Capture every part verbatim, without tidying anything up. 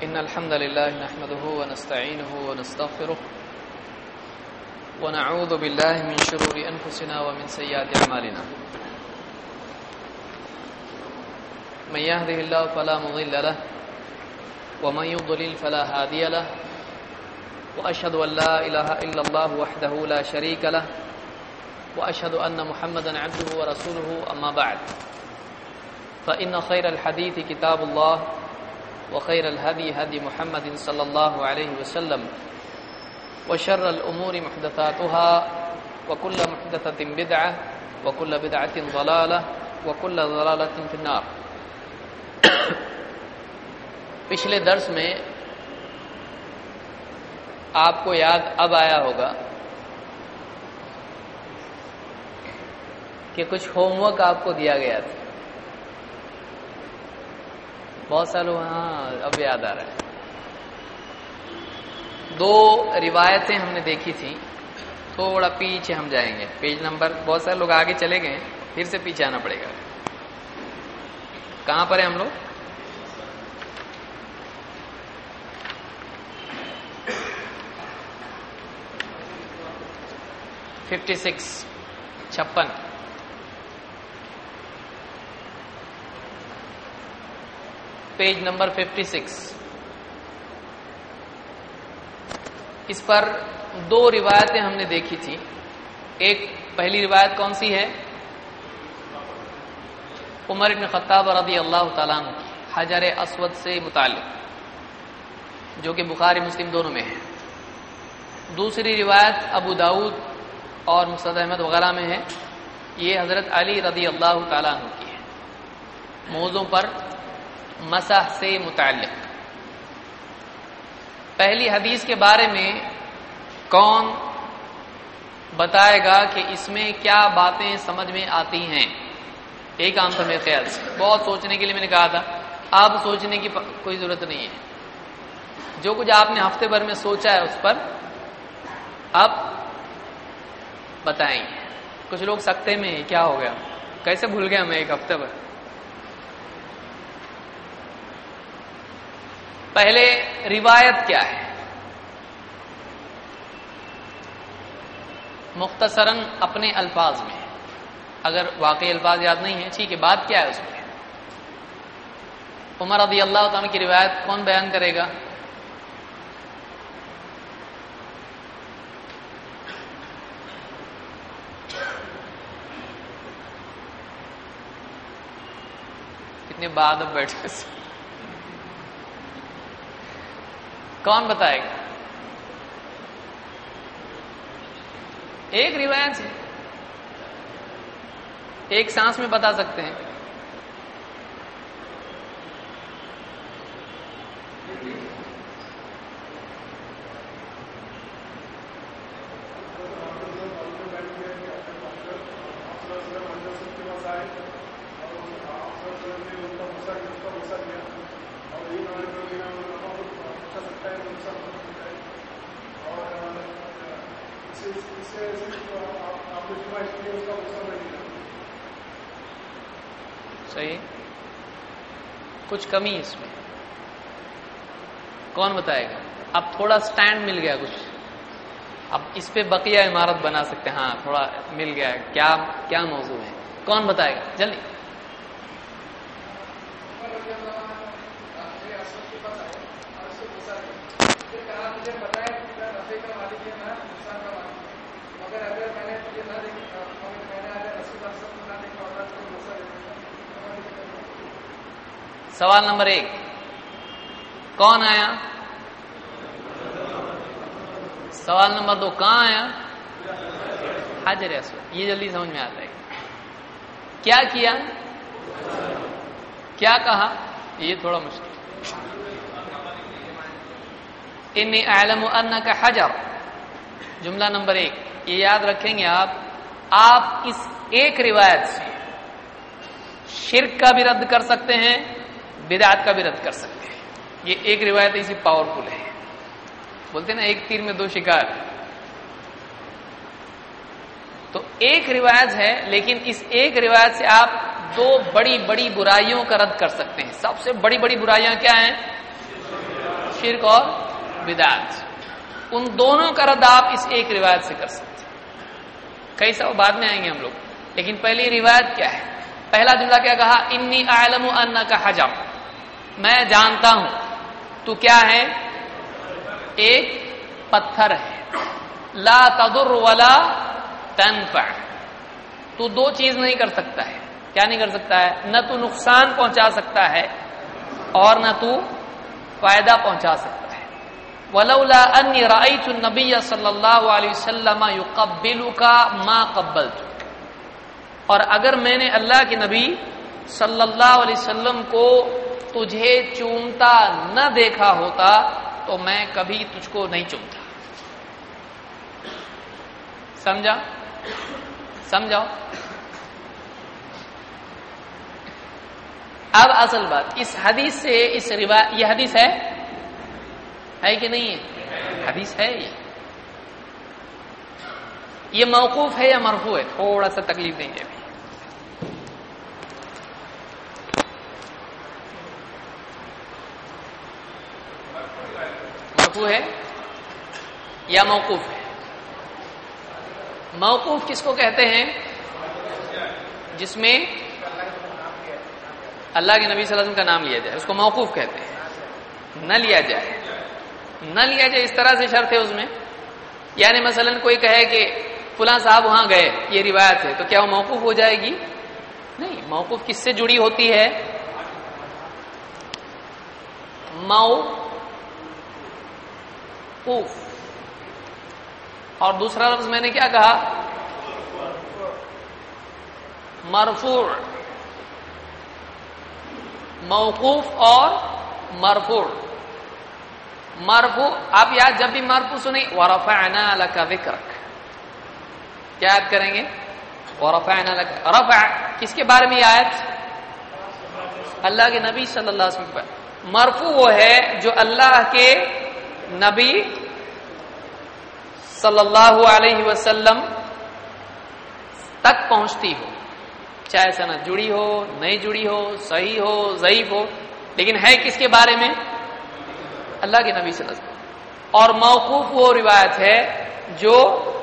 إن الحمد لله نحمده ونستعينه ونستغفره ونعوذ بالله من شرور أنفسنا ومن سيئات أعمالنا من يهده الله فلا مضل له ومن يضلل فلا هادي له وأشهد أن لا إله إلا الله وحده لا شريك له وأشهد أن محمدا عبده ورسوله أما بعد فإن خير الحديث كتاب الله وخير الهدي هدي محمد صلى الله عليه وسلم وشر الأمور محدثاتها وكل محدثة بدعة وكل بدعة ضلالة وكل ضلالة في النار. پچھلے درس میں آپ کو یاد اب آیا ہوگا کہ کچھ ہوم ورک آپ کو دیا گیا تھا. بہت سالوں ہاں اب یاد آ رہا ہے. دو روایتیں ہم نے دیکھی تھیں. تھوڑا پیچھے ہم جائیں گے. پیج نمبر بہت سارے لوگ آگے چلے گئے, پھر سے پیچھے آنا پڑے گا. کہاں پر ہیں ہم لوگ؟ ففٹی سکس چھپن. Page number fifty six. اس پر دو روایتیں ہم نے دیکھی تھی. ایک پہلی روایت کون سی ہے؟ عمر بن خطاب رضی اللہ تعالیٰ عنہ کی حجر اسود سے متعلق, جو کہ بخاری مسلم دونوں میں ہے. دوسری روایت ابو داؤد اور مسند احمد وغیرہ میں ہے. یہ حضرت علی رضی اللہ تعالیٰ عنہ کی ہے, موضوع پر مسح سے متعلق. پہلی حدیث کے بارے میں کون بتائے گا کہ اس میں کیا باتیں سمجھ میں آتی ہیں؟ ایک عام تھا میرے خیال سے. بہت سوچنے کے لیے میں نے کہا تھا, اب سوچنے کی کوئی ضرورت نہیں ہے. جو کچھ آپ نے ہفتے بھر میں سوچا ہے اس پر اب بتائیں گے. کچھ لوگ سکتے میں کیا ہو گیا, کیسے بھول گیا میں ایک ہفتے بھر. پہلے روایت کیا ہے, مختصراً اپنے الفاظ میں. اگر واقعی الفاظ یاد نہیں ہیں ٹھیک ہے, بات کیا ہے اس میں. عمر رضی اللہ تعالیٰ کی روایت کون بیان کرے گا؟ کتنے بعد اب بیٹھے سے کون بتائے گا؟ ایک روایت ہے, ایک سانس میں بتا سکتے ہیں. صحیح, کچھ کمی اس میں. کون بتائے گا؟ اب تھوڑا سٹینڈ مل گیا کچھ, اب اس پہ بقیہ عمارت بنا سکتے ہیں. ہاں تھوڑا مل گیا. کیا کیا موضوع ہے, کون بتائے گا جلدی؟ سوال نمبر ایک کون آیا؟ سوال نمبر دو کہاں آیا؟ حجر اسود. یہ جلدی سمجھ میں آتا ہے. کیا کیا, کیا کہا, یہ تھوڑا مشکل. انی اعلم انک حجر, جملہ نمبر ایک. یہ یاد رکھیں گے آپ. آپ اس ایک روایت سے شرک کا بھی رد کر سکتے ہیں, بدعت کا بھی رد کر سکتے ہیں. یہ ایک روایت ایسی پاورفل ہے, بولتے ہیں نا ایک تیر میں دو شکار. تو ایک روایت ہے, لیکن اس ایک روایت سے آپ دو بڑی بڑی برائیوں کا رد کر سکتے ہیں. سب سے بڑی بڑی برائیاں کیا ہیں؟ شرک اور بدعت، ان دونوں کا رد آپ اس ایک روایت سے کر سکتے ہیں. کئی سب بعد میں آئیں گے ہم لوگ، لیکن پہلی روایت کیا ہے؟ پہلا جملہ کیا کہا؟ انی اعلم انک حجر، میں جانتا ہوں تو کیا ہے؟ ایک پتھر ہے. لا تضر ولا تنفع، تو دو چیز نہیں کر سکتا ہے. کیا نہیں کر سکتا ہے؟ نہ تو نقصان پہنچا سکتا ہے اور نہ تو فائدہ پہنچا سکتا ہے. ولولا انی رأیت النبی صلی اللہ علیہ وسلم یقبلک ما قبلتک، اور اگر میں نے اللہ کے نبی صلی اللہ علیہ وسلم کو تجھے چومتا نہ دیکھا ہوتا تو میں کبھی تجھ کو نہیں چومتا. سمجھا؟ سمجھاؤ. اب اصل بات اس حدیث سے، اس روایت، یہ حدیث ہے ہے کہ نہیں ہے؟ حدیث ہے. یہ یہ موقوف ہے یا مرفوع ہے؟ تھوڑا سا تکلیف دیں گے. مرفوع ہے یا موقوف ہے؟ موقوف کس کو کہتے ہیں؟ جس میں اللہ کے نبی صلی اللہ علیہ وسلم کا نام لیا جائے اس کو موقوف کہتے ہیں. نہ لیا جائے، نہ لیا جائے اس طرح سے شرط ہے اس میں، یعنی مثلا کوئی کہے کہ فلاں صاحب وہاں گئے، یہ روایت ہے، تو کیا وہ موقوف ہو جائے گی؟ نہیں. موقوف کس سے جڑی ہوتی ہے؟ موقوف. اور دوسرا لفظ میں نے کیا کہا؟ مرفوع. موقوف اور مرفوع. مرفوع آپ یاد جب بھی مرفوع سنیں ورفعنا لك ذکرک، کیا یاد کریں گے؟ ورفعنا لك. رفع کس کے بارے میں یہ آیت؟ اللہ کے نبی صلی اللہ علیہ وسلم. مرفوع وہ ہے جو اللہ کے نبی صلی اللہ علیہ وسلم تک پہنچتی ہو، چاہے سند جڑی ہو، نہیں جڑی ہو، صحیح ہو، ضعیف ہو، لیکن ہے کس کے بارے میں؟ اللہ کے نبی صلی اللہ علیہ وسلم. اور موقوف وہ روایت ہے جو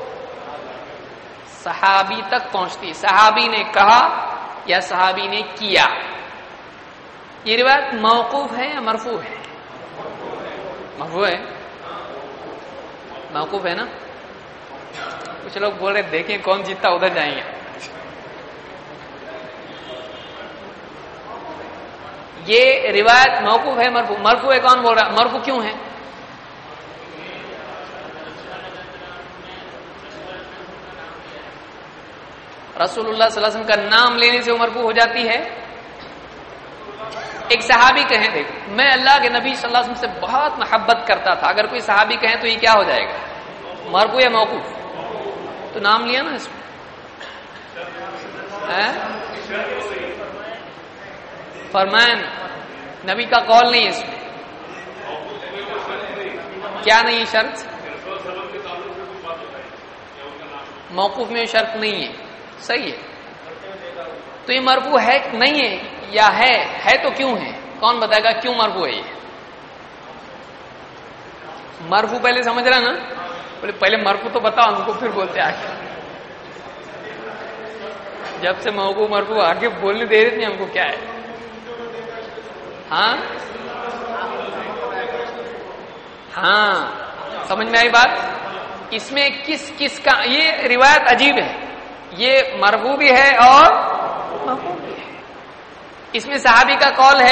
صحابی تک پہنچتی، صحابی نے کہا یا صحابی نے کیا. یہ روایت موقوف ہے یا مرفوع ہے؟ مرفوع ہے. موقوف ہے نا؟ کچھ لوگ بول رہے دیکھیں کون جیتتا ادھر جائیں گے. یہ روایت موقوف ہے مرفوع؟ مرفوع ہے کون بول رہا ہے؟ مرفوع کیوں ہے؟ رسول اللہ صلی اللہ علیہ وسلم کا نام لینے سے وہ مرفوع ہو جاتی ہے. ایک صحابی کہیں دیکھ میں اللہ کے نبی صلی اللہ علیہ وسلم سے بہت محبت کرتا تھا، اگر کوئی صحابی کہیں تو یہ کیا ہو جائے گا؟ مرفوع یا موقوف؟ تو نام لیا نا اس میں. فرمان نبی کا قول نہیں ہے اس میں. کیا نہیں شرط؟ موقوف میں شرط نہیں ہے. صحیح ہے. تو یہ مرفوع ہے نہیں ہے یا ہے؟ ہے تو کیوں ہے؟ کون بتائے گا کیوں مرفوع ہے؟ یہ مرفوع پہلے سمجھ رہا نا؟ بولے پہلے مرفوع تو بتاؤ ہم کو، پھر بولتے آگے. جب سے موقوف مرفوع آگے بولنے دے رہے تھے ہم کو کیا ہے. ہاں ہاں سمجھ میں آئی بات؟ اس میں کس کس کا یہ روایت عجیب ہے. یہ مرفوع بھی ہے اور موقوف بھی ہے. اس میں صحابی کا قول ہے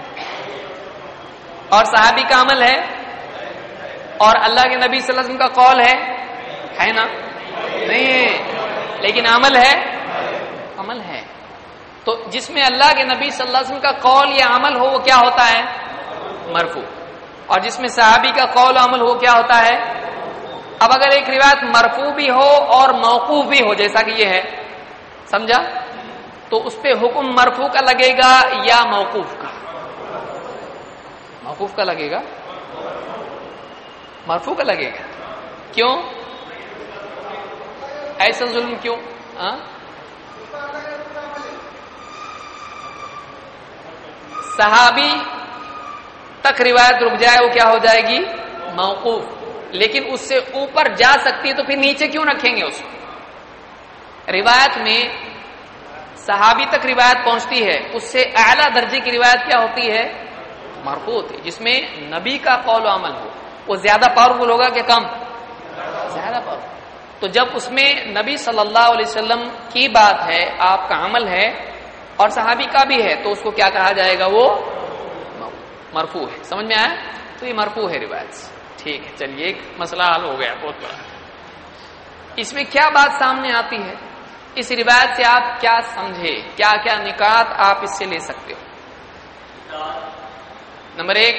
اور صحابی کا عمل ہے، اور اللہ کے نبی صلی اللہ علیہ وسلم کا قول ہے ہے نا؟ نہیں ہے، لیکن عمل ہے. عمل ہے. تو جس میں اللہ کے نبی صلی اللہ علیہ وسلم کا قول یا عمل ہو وہ کیا ہوتا ہے؟ مرفوع. اور جس میں صحابی کا قول و عمل ہو کیا ہوتا ہے؟ اب اگر ایک روایت مرفوع بھی ہو اور موقوف بھی ہو جیسا کہ یہ ہے، سمجھا؟ تو اس پہ حکم مرفوع کا لگے گا یا موقوف کا؟ موقوف کا لگے گا. مرفوع کا لگے گا. کیوں ایسا ظلم کیوں؟ ہاں صحابی تک روایت رک جائے وہ کیا ہو جائے گی؟ موقوف. لیکن اس سے اوپر جا سکتی ہے تو پھر نیچے کیوں رکھیں گے اس کو؟ روایت میں صحابی تک روایت پہنچتی ہے، اس سے اعلیٰ درجے کی روایت کیا ہوتی ہے؟ مرفوع ہوتی ہے، جس میں نبی کا قول و عمل ہو. وہ زیادہ پاورفل ہوگا کہ کم؟ زیادہ پاورفل. تو جب اس میں نبی صلی اللہ علیہ وسلم کی بات ہے، آپ کا عمل ہے اور صحابی کا بھی ہے، تو اس کو کیا کہا جائے گا؟ وہ مرفوع ہے. سمجھ میں آیا؟ تو یہ مرفوع ہے روایت. ٹھیک ہے، چلیے ایک مسئلہ حل ہو گیا بہت بڑا. اس میں کیا بات سامنے آتی ہے؟ اس روایت سے آپ کیا سمجھے؟ کیا کیا نکات آپ اس سے لے سکتے ہو؟ نمبر ایک،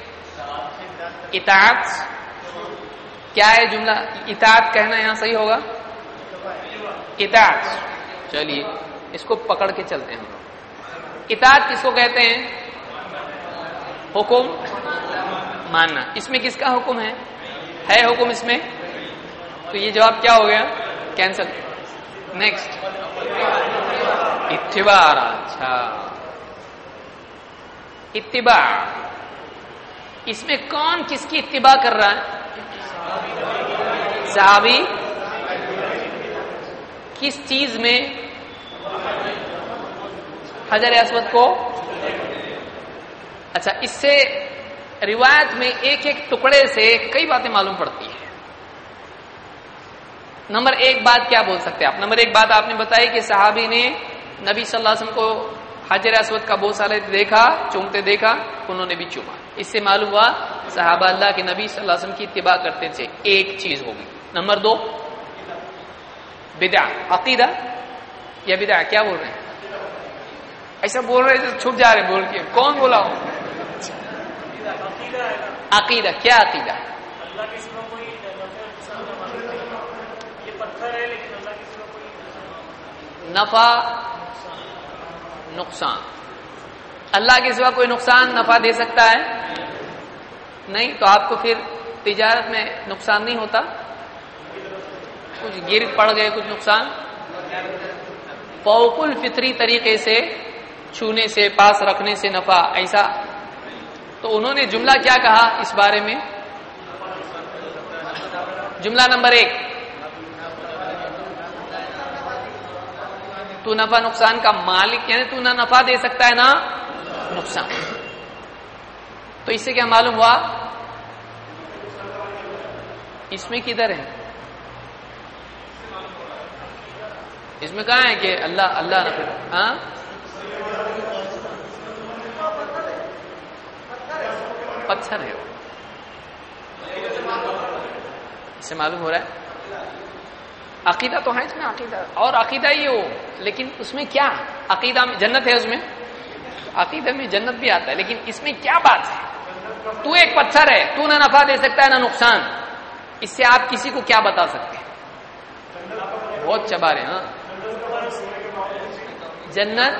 اطاعت. کیا ہے جملہ؟ اطاعت کہنا یہاں صحیح ہوگا؟ اطاعت. چلیے اس کو پکڑ کے چلتے ہیں ہم لوگ. اطاعت کس کو کہتے ہیں؟ حکم ماننا. اس میں کس کا حکم ہے؟ ہے حکم اس میں؟ تو یہ جواب کیا ہو گیا؟ کینسل. نیکسٹ، اتباع. اچھا، اتباع. اس میں کون کس کی اتباع کر رہا ہے؟ صحابی. کس چیز میں؟ حجر اسود کو. اچھا، اس سے روایت میں ایک ایک ٹکڑے سے کئی باتیں معلوم پڑتی ہیں. نمبر ایک بات کیا بول سکتے ہیں آپ؟ نمبر ایک بات آپ نے بتائی کہ صحابی نے نبی صلی اللہ علیہ وسلم کو حجر اسود کا بوسہ لیتے دیکھا، چومتے دیکھا، انہوں نے بھی چوما. اس سے معلوم ہوا صحابہ اللہ کے نبی صلی اللہ علیہ وسلم کی اتباع کرتے تھے. ایک چیز ہوگی. نمبر دو، بدعہ. عقیدہ یا بدعہ کیا بول رہے ہیں؟ ایسا بول رہے ہیں چھپ جا رہے بول کے. کون بولا ہوں؟ عقیدہ. کیا عقیدہ؟ نفع نقصان. اللہ کے سوا کوئی نقصان نفع دے سکتا ہے؟ نہیں. تو آپ کو پھر تجارت میں نقصان نہیں ہوتا؟ کچھ گر پڑ گئے کچھ نقصان؟ فوق الفطری طریقے سے چھونے سے، پاس رکھنے سے نفع، ایسا. تو انہوں نے جملہ کیا کہا اس بارے میں؟ جملہ نمبر ایک، تو نفع نقصان کا مالک، یعنی تو نہ نفع دے سکتا ہے نہ نقصان. تو اس سے کیا معلوم ہوا؟ اس میں کدھر ہے؟ اس میں کہاں ہے کہ اللہ اللہ نفع؟ ہاں، پتھر ہے وہ. اس سے معلوم ہو رہا ہے عقیدہ تو ہے اس میں. عقیدہ اور عقیدہ ہی ہو، لیکن اس میں کیا؟ عقیدہ میں جنت ہے، اس میں عقیدہ میں جنت بھی آتا ہے، لیکن اس میں کیا بات ہے؟ تو ایک پتھر ہے، تو نہ نفع دے سکتا ہے نہ نقصان. اس سے آپ کسی کو کیا بتا سکتے ہیں؟ بہت چبا رہے. ہاں، جنت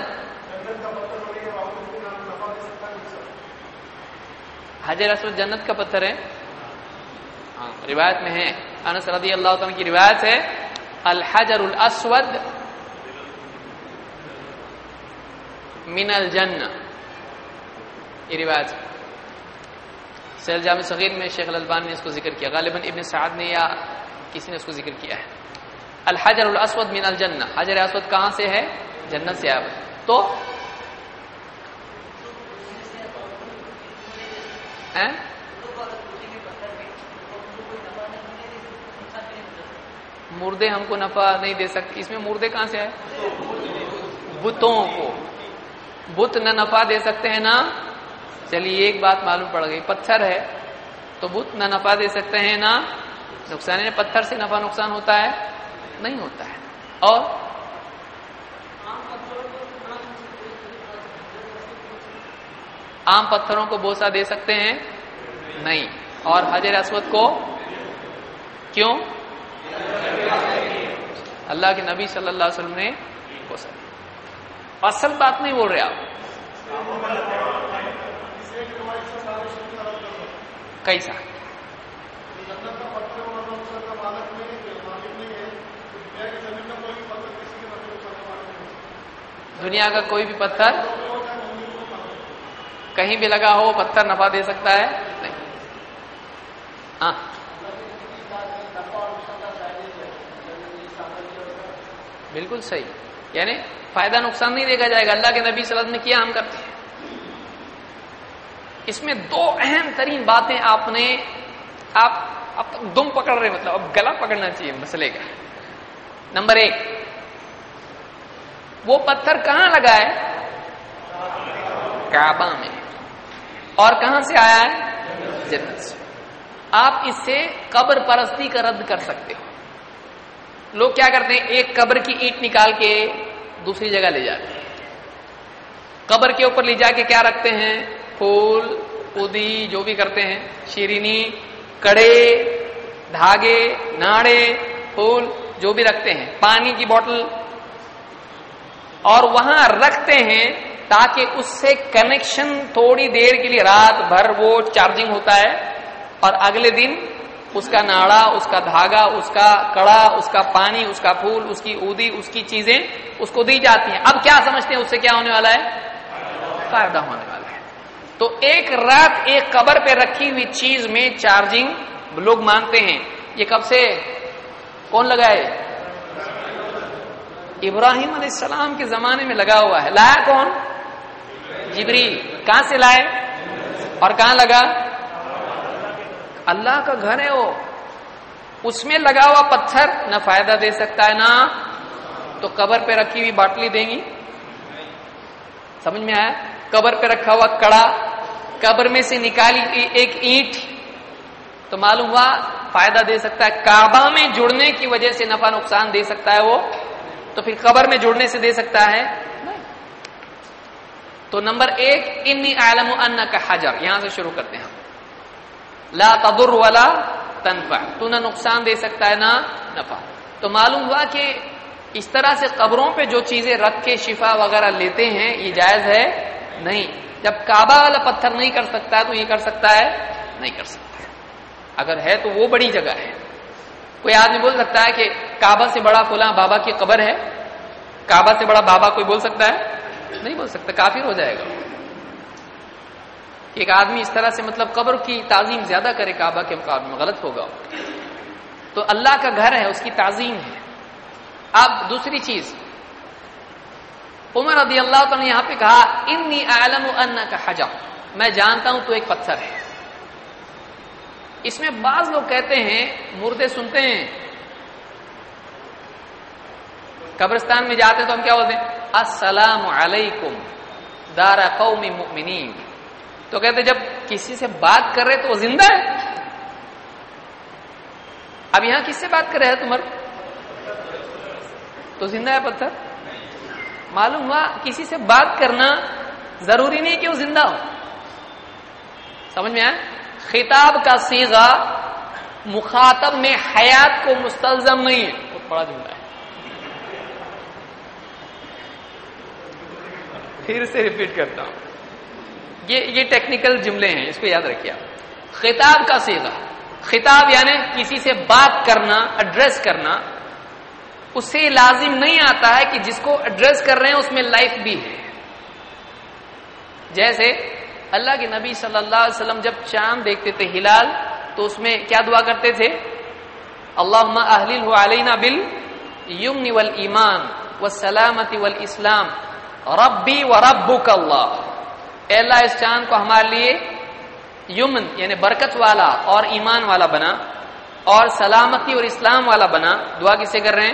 حجر اسود جنت کا پتھر ہے. ہاں، روایت میں ہے، انس رضی اللہ تعالیٰ کی روایت ہے، الحجر الاسود من الجنہ. یہ روایت سیل جامع صغیر میں شیخ الالبانی نے اس کو ذکر کیا، غالباً ابن سعد نے یا کسی نے اس کو ذکر کیا ہے. الحجر الاسود من الجنہ. حجر اسود کہاں سے ہے؟ جنت سے آیا. تو مردے ہم کو نفع نہیں دے سکتے. اس میں مردے کہاں سے آئے؟ بتوں کو. بت نہ نفع دے سکتے ہیں نہ. چلیے ایک بات معلوم پڑ گئی، پتھر ہے تو بت نہ نفع دے سکتے ہیں نہ نقصان. پتھر سے نفع نقصان ہوتا ہے؟ نہیں ہوتا ہے. اور عام پتھروں کو بوسہ دے سکتے ہیں؟ نہیں. اور حجر اسود کو کیوں؟ اللہ کے نبی صلی اللہ علیہ وسلم نے بوسہ. اصل بات نہیں بول رہے آپ. کیسا؟ دنیا کا کوئی بھی پتھر کہیں بھی لگا ہو پتھر نفع دے سکتا ہے؟ نہیں. ہاں بالکل صحیح. یعنی فائدہ نقصان نہیں دیکھا جائے گا. اللہ کے نبی صلی اللہ علیہ وسلم نے کیا، ہم کرتے ہیں. اس میں دو اہم ترین باتیں آپ نے آپ اب دم پکڑ رہے، مطلب اب گلا پکڑنا چاہیے مسئلے کا. نمبر ایک، وہ پتھر کہاں لگا ہے؟ کعبہ میں. اور کہاں سے آیا ہے؟ جنت سے. آپ اس سے قبر پرستی کا رد کر سکتے ہو. لوگ کیا کرتے ہیں، ایک قبر کی اینٹ نکال کے دوسری جگہ لے جاتے ہیں. قبر کے اوپر لے جا کے کیا رکھتے ہیں؟ پھول، پودی، جو بھی کرتے ہیں، شیرینی، کڑے، دھاگے، ناڑے، پھول، جو بھی رکھتے ہیں، پانی کی بوتل، اور وہاں رکھتے ہیں تاکہ اس سے کنیکشن تھوڑی دیر کے لیے رات بھر وہ چارجنگ ہوتا ہے، اور اگلے دن اس کا ناڑا، اس کا دھاگا، اس کا کڑا، اس کا پانی، اس کا پھول، اس کی اودی، اس کی چیزیں اس کو دی جاتی ہیں. اب کیا سمجھتے ہیں اس سے کیا ہونے والا ہے؟ فائدہ ہونے والا ہے. تو ایک رات ایک قبر پہ رکھی ہوئی چیز میں چارجنگ لوگ مانتے ہیں. یہ کب سے کون لگائے؟ ابراہیم علیہ السلام کے زمانے میں لگا ہوا ہے. لایا کون؟ جبریل. کہاں سے لائے اور کہاں لگا؟ اللہ کا گھر ہے وہ. اس میں لگا ہوا پتھر نہ فائدہ دے سکتا ہے، نہ تو قبر پہ رکھی ہوئی باٹلی دیں گی. سمجھ میں آیا؟ قبر پہ رکھا ہوا کڑا، قبر میں سے نکالی ایک اینٹ، تو معلوم ہوا فائدہ دے سکتا ہے. کعبہ میں جڑنے کی وجہ سے نفع نقصان دے سکتا ہے وہ، تو پھر قبر میں جڑنے سے دے سکتا ہے؟ تو نمبر ایک، انی اعلم انک حجر، یہاں سے شروع کرتے ہیں. لا تضر ولا تنفع، تو نہ نقصان دے سکتا ہے نہ نفع. تو معلوم ہوا کہ اس طرح سے قبروں پہ جو چیزیں رکھ کے شفا وغیرہ لیتے ہیں یہ جائز ہے نہیں. جب کعبہ والا پتھر نہیں کر سکتا ہے تو یہ کر سکتا ہے؟ نہیں کر سکتا ہے. اگر ہے تو وہ بڑی جگہ ہے. کوئی آدمی بول سکتا ہے کہ کعبہ سے بڑا فلاں بابا کی قبر ہے؟ کعبہ سے بڑا بابا کوئی بول سکتا ہے؟ نہیں بول سکتا، کافر ہو جائے گا. ایک آدمی اس طرح سے مطلب قبر کی تعظیم زیادہ کرے کعبہ کے مقابلے میں، غلط ہوگا. تو اللہ کا گھر ہے، اس کی تعظیم ہے. اب دوسری چیز، عمر رضی اللہ تعالیٰ نے یہاں پہ کہا انی اعلم انک حجر، میں جانتا ہوں تو ایک پتھر ہے. اس میں بعض لوگ کہتے ہیں، مردے سنتے ہیں قبرستان میں جاتے تو ہم کیا بولتے ہیں؟ السلام علیکم دار قوم مؤمنین. تو کہتے جب کسی سے بات کر رہے تو وہ زندہ ہے. اب یہاں کس سے بات کر رہے ہیں تمہر؟ تو زندہ ہے پتھر. معلوم ہوا کسی سے بات کرنا ضروری نہیں کہ وہ زندہ ہو. سمجھ میں آیا؟ خطاب کا صیغہ مخاطب میں حیات کو مستلزم نہیں ہے. بہت بڑا جملہ ہے، پھر سے ریپیٹ کرتا ہوں. یہ یہ ٹیکنیکل جملے ہیں، اس کو یاد رکھیے. خطاب کا صیغہ، خطاب یعنی کسی سے بات کرنا، ایڈریس کرنا. اس سے لازم نہیں آتا ہے کہ جس کو ایڈریس کر رہے ہیں اس میں لائف بھی ہے. جیسے اللہ کے نبی صلی اللہ علیہ وسلم جب چاند دیکھتے تھے، ہلال، تو اس میں کیا دعا کرتے تھے؟ اللہم اہللہ علینا بالیمن والایمان والسلامۃ والاسلام ربی وربک اللہ. اے اللہ اس چاند کو ہمارے لیے یمن یعنی برکت والا اور ایمان والا بنا، اور سلامتی اور اسلام والا بنا. دعا کس سے کر رہے ہیں؟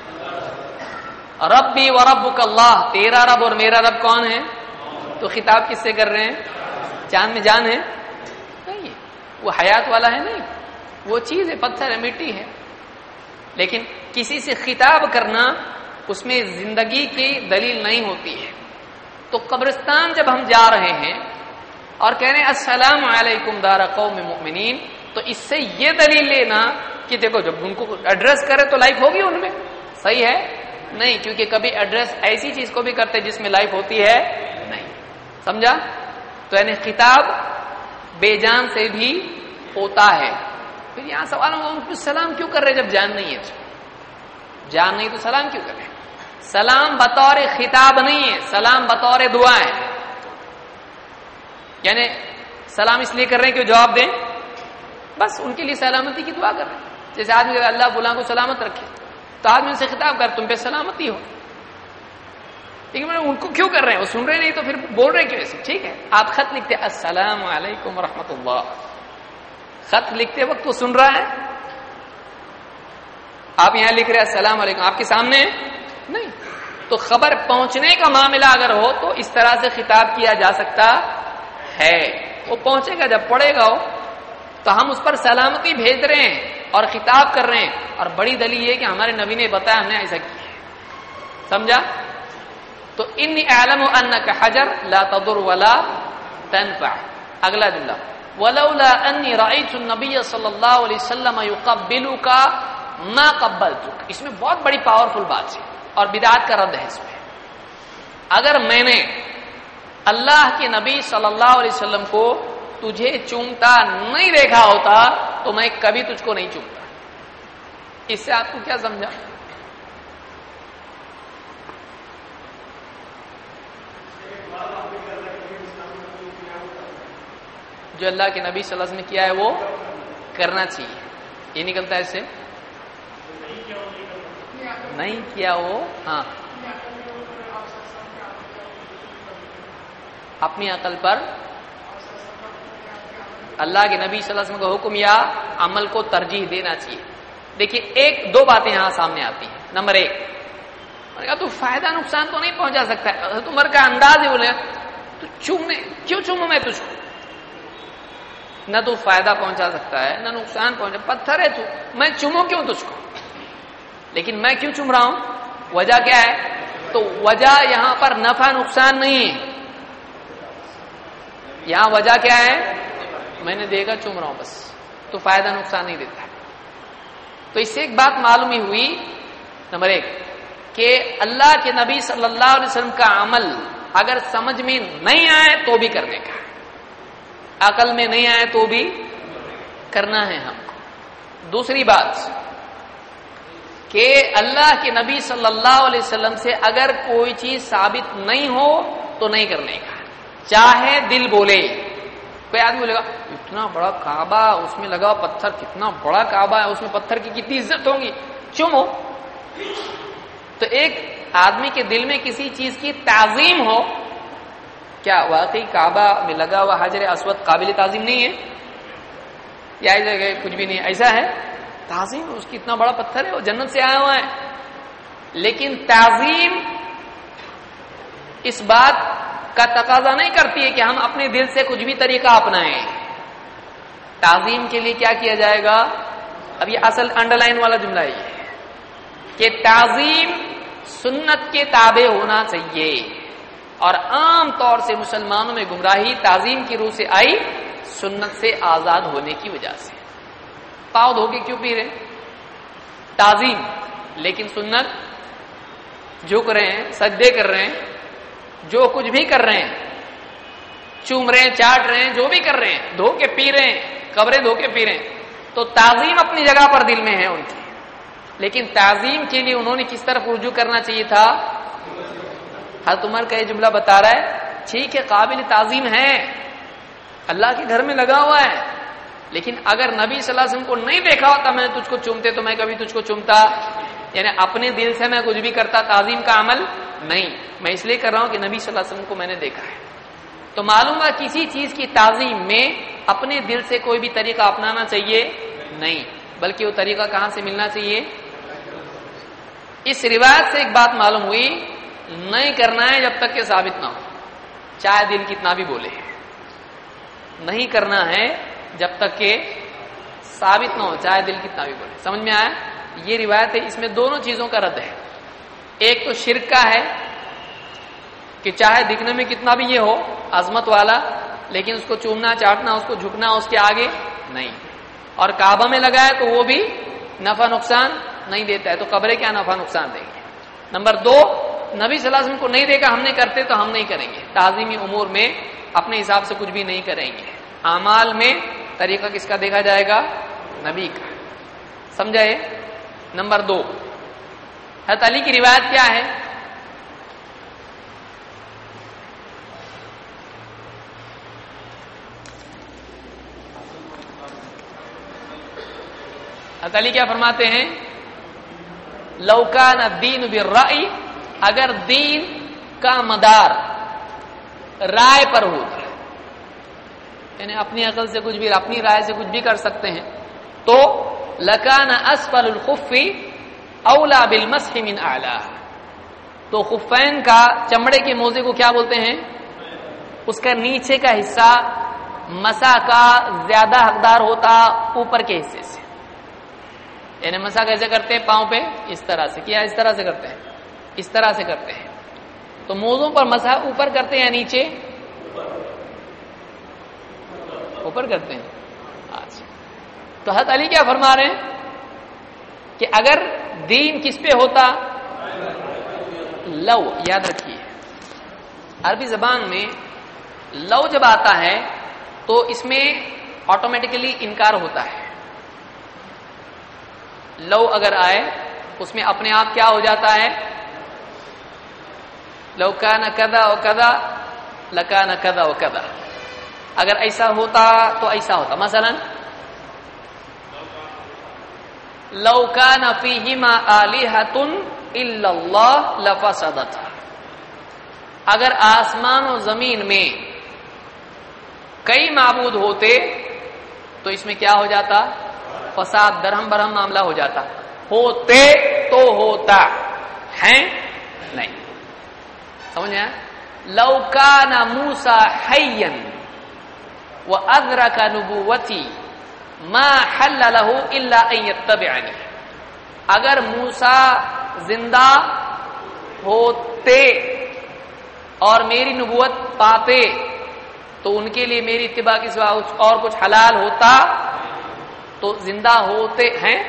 ربی وربک اللہ، تیرا رب اور میرا رب کون ہے؟ تو خطاب کس سے کر رہے ہیں؟ چاند میں جان ہے نہیں، وہ حیات والا ہے نہیں، وہ چیز ہے، پتھر ہے، مٹی ہے. لیکن کسی سے خطاب کرنا اس میں زندگی کی دلیل نہیں ہوتی ہے. تو قبرستان جب ہم جا رہے ہیں اور کہہ رہے ہیں السلام علیکم دار قوم مؤمنین، تو اس سے یہ دلیل لینا کہ دیکھو جب ان کو ایڈریس کرے تو لائف ہوگی ان میں. صحیح ہے؟ نہیں، کیونکہ کبھی ایڈریس ایسی چیز کو بھی کرتے جس میں لائف ہوتی ہے نہیں. سمجھا؟ تو یعنی خطاب بے جان سے بھی ہوتا ہے. پھر یہاں سوال ہوگا ان کو سلام کیوں کر رہے جب جان نہیں ہے؟ جان نہیں تو سلام کیوں کر رہے؟ سلام بطور خطاب نہیں ہے، سلام بطور دعا ہے. یعنی سلام اس لیے کر رہے ہیں کہ وہ جواب دیں، بس ان کے لیے سلامتی کی دعا کر رہے ہیں. جیسے آدمی کہتا ہے اللہ فلاں کو سلامت رکھے، تو آدمی ان سے خطاب کر تم پہ سلامتی ہو. لیکن ان کو کیوں کر رہے ہیں؟ وہ سن رہے نہیں تو پھر بول رہے کیوں ایسے؟ ٹھیک ہے، آپ خط لکھتے السلام علیکم ورحمۃ اللہ، خط لکھتے وقت وہ سن رہا ہے. آپ یہاں لکھ رہے ہیں السلام علیکم، آپ کے سامنے نہیں. تو خبر پہنچنے کا معاملہ اگر ہو تو اس طرح سے خطاب کیا جا سکتا ہے. وہ پہنچے گا جب پڑھے گا وہ، تو ہم اس پر سلامتی بھیج رہے ہیں اور خطاب کر رہے ہیں. اور بڑی دلیل یہ کہ ہمارے نبی نے بتایا، ہم نے ایسا کیا. سمجھا؟ تو انی اعلم انک حجر لا تضر ولا تنفع. اگلا جملہ ولولا انی رأیت النبی صلی اللہ علیہ وسلم یقبلک ما قبلتک. اس میں بہت بڑی پاورفل بات ہے اور بدعت کا رد ہے اس میں. اگر میں نے اللہ کے نبی صلی اللہ علیہ وسلم کو تجھے چومتا نہیں دیکھا ہوتا تو میں کبھی تجھ کو نہیں چومتا. اس سے آپ کو کیا سمجھا؟ جو اللہ کے نبی صلی اللہ علیہ وسلم نے کیا ہے وہ کرنا چاہیے. یہ نکلتا ہے اس سے نہیں کیا وہ ہاں اپنی عقل پر اللہ کے نبی صلی اللہ علیہ وسلم کا حکم یا عمل کو ترجیح دینا چاہیے. دیکھیے ایک دو باتیں یہاں سامنے آتی ہیں. نمبر ایک، تو فائدہ نقصان تو نہیں پہنچا سکتا ہے. حضرت عمر کا انداز ہے، بولے تو چومنے کیوں چوموں میں تجھ کو؟ نہ تو فائدہ پہنچا سکتا ہے نہ نقصان پہنچا، پتھر ہے تو، میں چوموں کیوں تجھ کو؟ لیکن میں کیوں چوم رہا ہوں؟ وجہ کیا ہے؟ تو وجہ یہاں پر نفع نقصان نہیں ہے. یہاں وجہ کیا ہے؟ میں نے دیکھا چوم رہا ہوں بس. تو فائدہ نقصان نہیں دیتا. تو اس سے ایک بات معلوم ہی ہوئی، نمبر ایک کہ اللہ کے نبی صلی اللہ علیہ وسلم کا عمل اگر سمجھ میں نہیں آئے تو بھی کرنے کا، عقل میں نہیں آئے تو بھی کرنا ہے ہم کو. دوسری بات کہ اللہ کے نبی صلی اللہ علیہ وسلم سے اگر کوئی چیز ثابت نہیں ہو تو نہیں کرنے کا، چاہے دل بولے. کوئی آدمی بولے گا اتنا بڑا کعبہ، اس میں لگا پتھر، کتنا بڑا کعبہ ہے، اس میں پتھر کی کتنی عزت ہوگی، چومو. تو ایک آدمی کے دل میں کسی چیز کی تعظیم ہو، کیا واقعی کعبہ میں لگا ہوا حجر اسود قابل تعظیم نہیں ہے؟ یا ایسا کچھ بھی نہیں ایسا ہے؟ تعظیم، اس کی اتنا بڑا پتھر ہے، وہ جنت سے آیا ہوا ہے. لیکن تعظیم اس بات کا تقاضا نہیں کرتی ہے کہ ہم اپنے دل سے کچھ بھی طریقہ اپنائیں. تعظیم کے لیے کیا کیا جائے گا؟ اب یہ اصل انڈر لائن والا جملہ ہے کہ تعظیم سنت کے تابع ہونا چاہیے. اور عام طور سے مسلمانوں میں گمراہی تعظیم کی روح سے آئی سنت سے آزاد ہونے کی وجہ سے. پاؤ دھو کے کیوں پی رہے؟ تعظیم، لیکن سنت جھک رہے ہیں، سجدے کر رہے ہیں، جو کچھ بھی کر رہے ہیں، چوم رہے ہیں، چاٹ رہے ہیں، جو بھی کر رہے ہیں، دھو کے پی رہے ہیں، قبریں دھو کے پی رہے ہیں. تو تعظیم اپنی جگہ پر دل میں ہے ان کی، لیکن تعظیم کے لیے انہوں نے کس طرف رجوع کرنا چاہیے تھا؟ حضرت عمر کا یہ جملہ بتا رہا ہے ٹھیک ہے قابل تعظیم ہے، اللہ کے گھر میں لگا ہوا ہے، لیکن اگر نبی صلی اللہ علیہ وسلم کو نہیں دیکھا ہوتا میں تجھ کو چومتے تو میں کبھی تجھ کو چومتا. یعنی اپنے دل سے میں کچھ بھی کرتا، تعظیم کا عمل نہیں. میں اس لیے کر رہا ہوں کہ نبی صلی اللہ علیہ وسلم کو میں نے دیکھا ہے. تو معلوم ہے کسی چیز کی تعظیم میں اپنے دل سے کوئی بھی طریقہ اپنانا چاہیے نہیں، بلکہ وہ طریقہ کہاں سے ملنا چاہیے؟ اس روایت سے ایک بات معلوم ہوئی، نہیں کرنا ہے جب تک کہ ثابت نہ ہو، چاہے دل کتنا بھی بولے. نہیں کرنا ہے جب تک کہ ثابت نہ ہو، چاہے دل کتنا بھی بولے. سمجھ میں آیا؟ یہ روایت ہے، اس میں دونوں چیزوں کا رد ہے. ایک تو شرک کا ہے کہ چاہے دکھنے میں کتنا بھی یہ ہو عظمت والا، لیکن اس کو چومنا، چاٹنا، اس کو جھکنا، اس کے آگے نہیں. اور کعبہ میں لگا ہے تو وہ بھی نفع نقصان نہیں دیتا ہے، تو قبریں کیا نفع نقصان دیں گے. نمبر دو، نبی صلی اللہ علیہ وسلم کو نہیں دیکھا، ہم نے کرتے تو ہم نہیں کریں گے. تعظیمی امور میں اپنے حساب سے کچھ بھی نہیں کریں گے. اعمال میں طریقہ کس کا دیکھا جائے گا؟ نبی کا. سمجھا ہے؟ نمبر دو، حضرت علی کی روایت کیا ہے؟ حضرت علی کیا فرماتے ہیں؟ لو کان الدین بالرأی، اگر دین کا مدار رائے پر ہوتا ہے، یعنی اپنی عقل سے کچھ بھی، اپنی رائے سے کچھ بھی کر سکتے ہیں، تو لکان اسفل الخف اولا بالمسح من اعلیٰ، تو خفین کا چمڑے کے موزے کو کیا بولتے ہیں؟ اس کا نیچے کا حصہ مسح کا زیادہ حقدار ہوتا اوپر کے حصے سے. یعنی مسح کیسے کرتے ہیں؟ پاؤں پہ اس طرح سے کیا، اس طرح سے کرتے ہیں، اس طرح سے کرتے ہیں. تو موزوں پر مسح اوپر کرتے ہیں یا نیچے؟ اوپر کرتے ہیں. اچھا، تو حضرت علی کیا فرما رہے ہیں کہ اگر دین کس پہ ہوتا؟ لو. یاد رکھیے عربی زبان میں لو جب آتا ہے تو اس میں آٹومیٹیکلی انکار ہوتا ہے. لو اگر آئے اس میں اپنے آپ کیا ہو جاتا ہے؟ لو کان کذا و کذا لکان کذا و کذا، اگر ایسا ہوتا تو ایسا ہوتا. مثلا لو کان فیہما آلہۃ الا اللہ لفسدتا، اگر آسمان و زمین میں کئی معبود ہوتے تو اس میں کیا ہو جاتا؟ فساد، درہم برہم معاملہ ہو جاتا. ہوتے تو ہوتا ہے نہیں. سمجھ آیا؟ لو کان موسیٰ حیا وادرک نبوتی ما حل له الا ان یتبعنی، اگر موسیٰ زندہ ہوتے اور میری نبوت پاتے تو ان کے لیے میری اتباع کے سوا اور کچھ حلال ہوتا؟ تو زندہ ہوتے ہیں،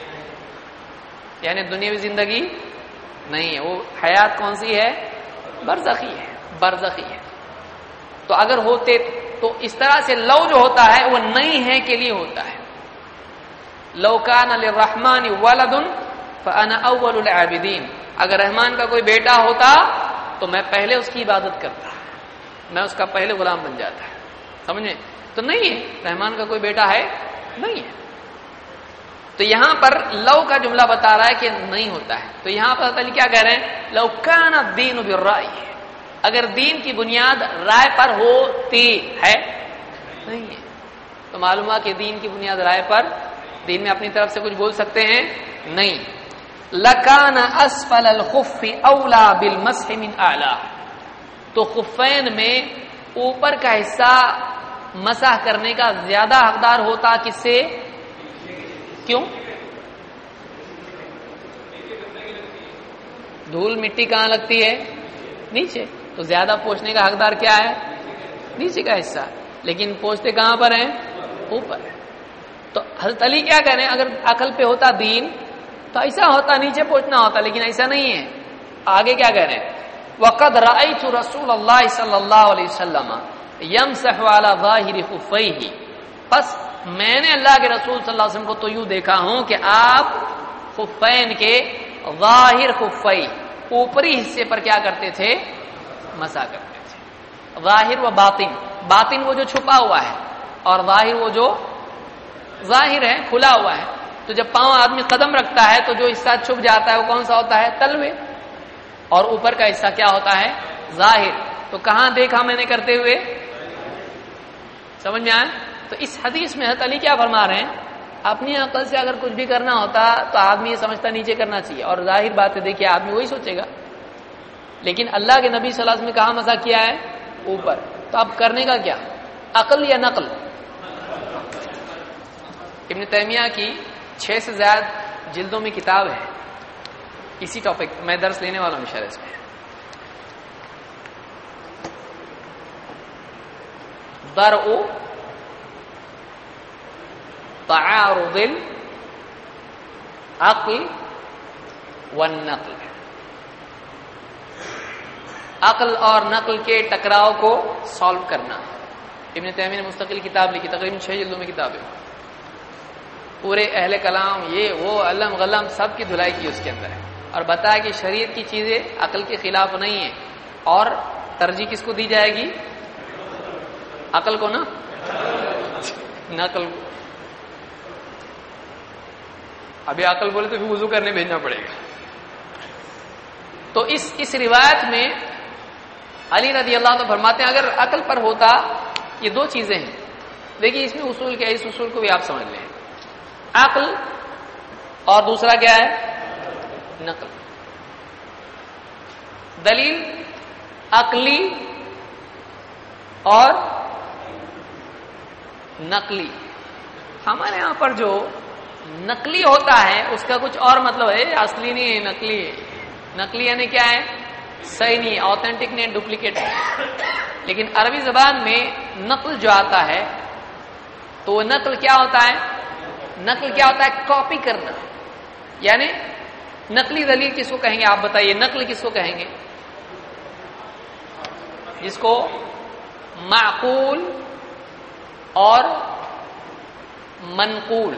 یعنی دنیاوی زندگی نہیں ہے. وہ حیات کون سی ہے؟ برزخی ہے، برزخی ہے. تو اگر ہوتے تو اس طرح سے لو جو ہوتا ہے وہ نہیں ہے کے لیے ہوتا ہے. لو کان للرحمن ولد فانا اول العابدین، اگر رحمان کا کوئی بیٹا ہوتا تو میں پہلے اس کی عبادت کرتا، میں اس کا پہلے غلام بن جاتا ہے. سمجھے؟ تو نہیں ہے، رحمان کا کوئی بیٹا ہے نہیں ہے. تو یہاں پر لو کا جملہ بتا رہا ہے کہ نہیں ہوتا ہے. تو یہاں پر اللہ کیا کہہ رہے ہیں؟ لو کان الدین بالرأی، اگر دین کی بنیاد رائے پر ہوتی ہے، نہیں ہے. تو معلوم ہوا کہ دین کی بنیاد رائے پر، دین میں اپنی طرف سے کچھ بول سکتے ہیں نہیں. لکان اسفل الخف اولا بالمسح من اعلی، تو خفین میں اوپر کا حصہ مسح کرنے کا زیادہ حقدار ہوتا کس سے؟ کیوں؟ دھول مٹی کہاں لگتی ہے؟ نیچے. تو زیادہ پوچھنے کا حقدار کیا ہے؟ نیچے کا حصہ. لیکن پوچھتے کہاں پر ہیں؟ اوپر. تو حضرت علی کیا کہہ رہے ہیں؟ اگر عقل پہ ہوتا دین تو ایسا ہوتا، نیچے پوچھنا ہوتا، لیکن ایسا نہیں ہے. آگے کیا کہہ رہے ہیں؟ وقد رأيت رسول اللہ صلی اللہ علیہ وسلم يمسح على ظاہر خفیہ، پس میں نے اللہ کے رسول صلی اللہ علیہ وسلم کو تو یوں دیکھا ہوں کہ آپ خفین کے ظاہر خفی، اوپری حصے پر کیا کرتے تھے؟ مسح کرتے تھے. ظاہر و باطن، باطن وہ جو چھپا ہوا ہے اور ظاہر وہ جو ظاہر ہے، کھلا ہوا ہے. تو جب پاؤں آدمی قدم رکھتا ہے تو جو حصہ چھپ جاتا ہے وہ کون سا ہوتا ہے؟ تلوے. اور اوپر کا حصہ کیا ہوتا ہے؟ ظاہر. تو کہاں دیکھا میں نے کرتے ہوئے؟ سمجھ میں آئے؟ تو اس حدیث میں حضرت علی کیا فرما رہے ہیں؟ اپنی عقل سے اگر کچھ بھی کرنا ہوتا تو آدمی یہ سمجھتا نیچے کرنا چاہیے، اور ظاہر بات ہے دیکھیے آدمی وہی سوچے گا. لیکن اللہ کے نبی صلی اللہ علیہ وسلم نے کہاں مسح کیا ہے؟ اوپر. تو اب کرنے کا کیا؟ عقل یا نقل؟ ابن تیمیہ کی چھ سے زیادہ جلدوں میں کتاب ہے اسی ٹاپک، میں درس لینے والا ہوں شاید اس میں. درء تعارض العقل والنقل، عقل اور نقل کے ٹکراؤ کو سالو کرنا. ابن تیمیہ نے مستقل کتاب لکھی، تقریباً چھ جلدوں میں کتاب ہے. پورے اہل کلام یہ وہ علم غلم سب کی دھلائی کی اس کے اندر ہے، اور بتایا کہ شریعت کی چیزیں عقل کے خلاف نہیں ہیں، اور ترجیح کس کو دی جائے گی؟ عقل کو نا، نقل. ابھی عقل بولے تو پھر وضو کرنے بھیجنا پڑے گا. تو اس اس روایت میں علی رضی اللہ عنہ فرماتے ہیں اگر عقل پر ہوتا. یہ دو چیزیں ہیں دیکھیے اس میں اصول کیا ہے, اس اصول کو بھی آپ سمجھ لیں. عقل اور دوسرا کیا ہے, نقل. دلیل عقلی اور نقلی. ہمارے یہاں پر جو نقلی ہوتا ہے اس کا کچھ اور مطلب ہے, اصلی نہیں ہے, نقلی ہے. نقلی یعنی کیا ہے, صحیح نہیں, آتھینٹک نہیں, ڈپلیکیٹ ہے. لیکن عربی زبان میں نقل جو آتا ہے تو وہ نقل کیا ہوتا ہے, نقل کیا ہوتا ہے, کاپی کرنا. یعنی نقلی دلیل کس کو کہیں گے آپ بتائیے, نقل کس کو کہیں گے؟ جس کو معقول اور منقول,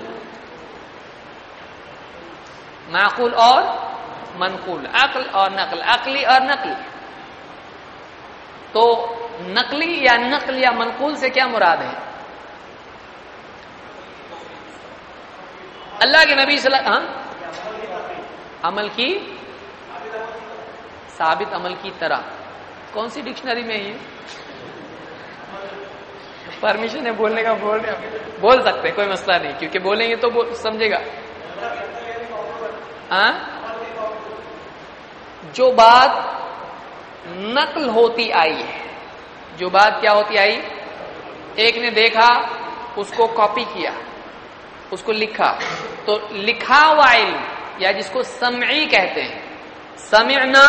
معقول اور منقول, عقل اور نقل, عقلی اور نقل. تو نقلی یا نقل یا منقول سے کیا مراد ہے؟ اللہ کے نبی صلی اللہ علیہ وسلم عمل کی ثابت عمل کی طرح. کون سی ڈکشنری میں یہ پرمیشن ہے بولنے کا؟ بول رہے بول سکتے ہیں, کوئی مسئلہ نہیں, کیونکہ بولیں گے تو سمجھے گا. ہاں, جو بات نقل ہوتی آئی ہے, جو بات کیا ہوتی آئی, ایک نے دیکھا اس کو کاپی کیا, اس کو لکھا, تو لکھا ہوا علم یا جس کو سمعی کہتے ہیں, سمعنا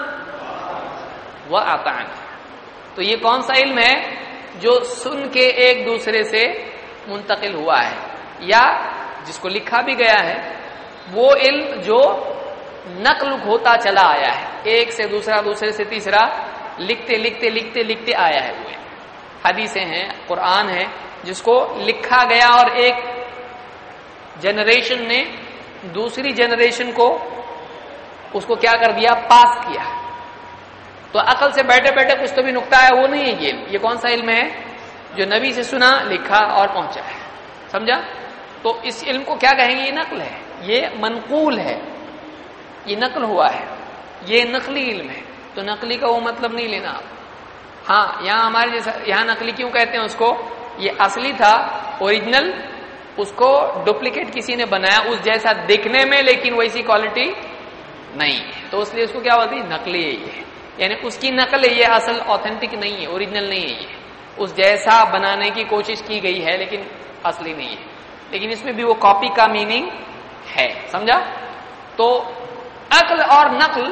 وأطعنا, تو یہ کون سا علم ہے جو سن کے ایک دوسرے سے منتقل ہوا ہے, یا جس کو لکھا بھی گیا ہے وہ علم جو نقل ہوتا چلا آیا ہے, ایک سے دوسرا, دوسرے سے تیسرا, لکھتے لکھتے لکھتے لکھتے آیا ہے. وہ حدیثیں ہیں, قرآن ہے, جس کو لکھا گیا اور ایک جنریشن نے دوسری جنریشن کو اس کو کیا کر دیا, پاس کیا. تو عقل سے بیٹھے بیٹھے کچھ تو بھی نقطہ ہے, وہ نہیں ہے یہ. یہ کون سا علم ہے؟ جو نبی سے سنا, لکھا اور پہنچا ہے. سمجھا؟ تو اس علم کو کیا کہیں گے؟ یہ نقل ہے, یہ منقول ہے, یہ نقل ہوا ہے, یہ نقلی علم ہے. تو نقلی کا وہ مطلب نہیں لینا آپ. ہاں, یہاں ہمارے جیسا, یہاں نقلی کیوں کہتے ہیں اس کو؟ یہ اصلی تھا, اوریجنل, اس کو ڈپلیکیٹ کسی نے بنایا اس جیسا دکھنے میں, لیکن ویسی کوالٹی نہیں, تو اس لیے اس کو کیا ہوتی ہے, نقلی ہے. یہ یعنی اس کی نقل ہے, یہ اصل آتھینٹک نہیں ہے, اوریجنل نہیں ہے. یہ اس جیسا بنانے کی کوشش کی گئی ہے لیکن اصلی نہیں ہے. لیکن اس میں بھی وہ کاپی کا میننگ ہے. سمجھا؟ تو عقل اور نقل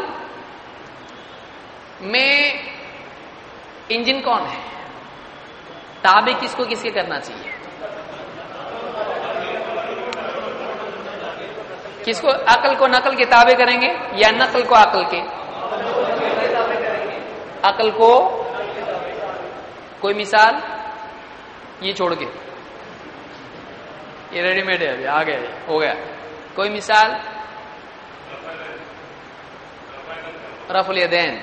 میں انجن کون ہے؟ تابع کس کو کس کے کرنا چاہیے؟ کس کو, عقل کو نقل کے تابع کریں گے یا نقل کو عقل کے؟ عقل کو. کوئی مثال یہ چھوڑ کے, یہ ریڈی میڈ ہے, ابھی آ گیا, ہو گیا. کوئی مثال؟ رفع الیدین.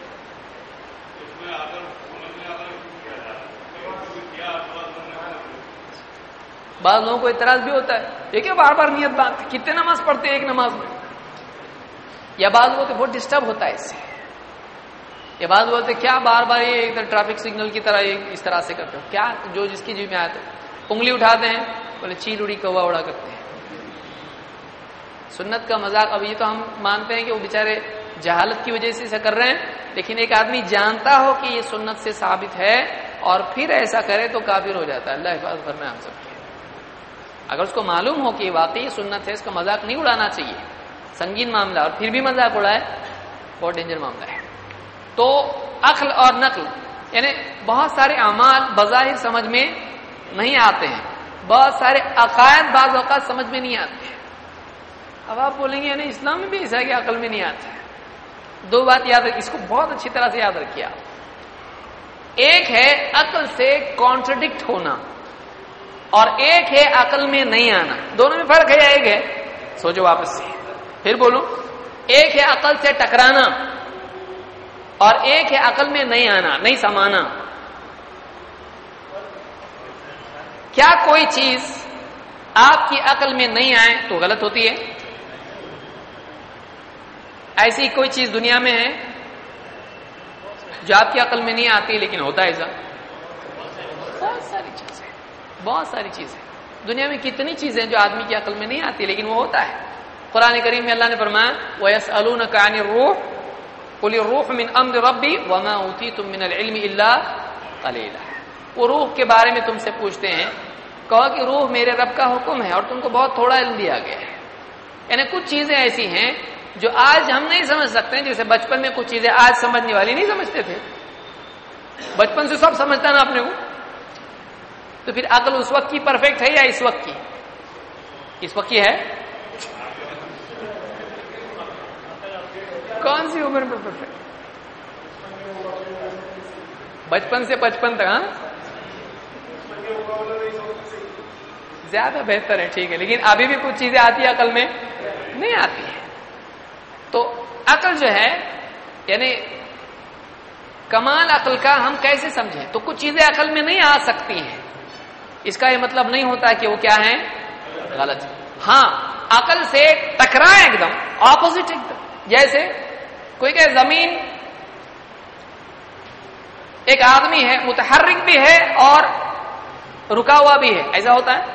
بعض لوگوں کو اعتراض بھی ہوتا ہے, دیکھیں بار بار نیت بات, کتنے نماز پڑھتے ہیں ایک نماز میں, یا بعض لوگوں کو بہت ڈسٹرب ہوتا ہے اس سے, یا بعض بولتے کیا بار بار یہ ادھر ٹریفک سگنل کی طرح اس طرح سے کرتے ہو, کیا جو جس کی جیب میں آتے, انگلی اٹھاتے ہیں, بولے چیل اڑی کوا اڑا کرتے ہیں. سنت کا مذاق. اب یہ تو ہم مانتے ہیں کہ وہ بیچارے جہالت کی وجہ سے ایسا کر رہے ہیں, لیکن ایک آدمی جانتا ہو کہ یہ سنت سے ثابت ہے اور پھر ایسا کرے تو کافر ہو جاتا ہے. اللہ حفاظت فرمائے ہم سب کی. اگر اس کو معلوم ہو کہ یہ واقعی سنت ہے, اس کا مذاق نہیں اڑانا چاہیے, سنگین معاملہ, اور پھر بھی مذاق اڑائے, بہت ڈینجر معاملہ ہے. تو عقل اور نقل یعنی بہت سارے اعمال بظاہر سمجھ میں نہیں آتے ہیں, بہت سارے عقائد بعض اوقات سمجھ میں نہیں آتے ہیں. اب آپ بولیں گے یعنی اسلام میں بھی ایسا ہے کہ عقل میں نہیں آتا ہے. دو بات یاد رکھ, اس کو بہت اچھی طرح سے یاد رکھیے آپ. ایک ہے عقل سے کانٹرڈکٹ ہونا, اور ایک ہے عقل میں نہیں آنا. دونوں میں فرق ہے یا ایک ہے؟ سوچو واپس سے, پھر بولو. ایک ہے عقل سے ٹکرانا, اور ایک ہے عقل میں نہیں آنا, نہیں سمانا. کیا کوئی چیز آپ کی عقل میں نہیں آئے تو غلط ہوتی ہے؟ ایسی کوئی چیز دنیا میں ہے جو آپ کی عقل میں نہیں آتی لیکن ہوتا ہے ایسا؟ بہت ساری چیزیں بہت ساری چیزیں دنیا میں کتنی چیزیں جو آدمی کی عقل میں نہیں آتی لیکن وہ ہوتا ہے. قرآن کریم میں اللہ نے فرمایا وَيَسْأَلُونَكَ عَنِ الرُّوحِ قُلِ الرُّوحُ مِنْ أَمْرِ رَبِّي وَمَا أُوتِيتُم مِّنَ الْعِلْمِ إِلَّا قَلِيلًا. وہ روح کے بارے میں تم سے پوچھتے ہیں، کہو کہ روح میرے رب کا حکم ہے اور تم کو بہت تھوڑا علم دیا گیا ہے. یعنی کچھ چیزیں ایسی ہیں جو آج ہم نہیں سمجھ سکتے ہیں، جیسے بچپن میں کچھ چیزیں آج سمجھنے والی نہیں سمجھتے تھے. بچپن سے سب سمجھتا نا اپنے کو. تو پھر عقل اس وقت کی پرفیکٹ ہے یا اس وقت کی؟ اس وقت کی ہے. کون سی عمر میں پرفیکٹ؟ بچپن سے پچپن تک. ہاں زیادہ بہتر ہے، ٹھیک ہے، لیکن ابھی بھی کچھ چیزیں آتی ہے عقل میں نہیں آتی ہے. تو عقل جو ہے یعنی کمال عقل کا ہم کیسے سمجھیں؟ تو کچھ چیزیں عقل میں نہیں آ سکتی ہیں، اس کا یہ مطلب نہیں ہوتا کہ وہ کیا ہے غلط. ہاں عقل سے ٹکرائے ایک دم اپوزٹ ایک دم. جیسے کوئی کہ زمین ایک آدمی ہے متحرک بھی ہے اور رکا ہوا بھی ہے، ایسا ہوتا ہے؟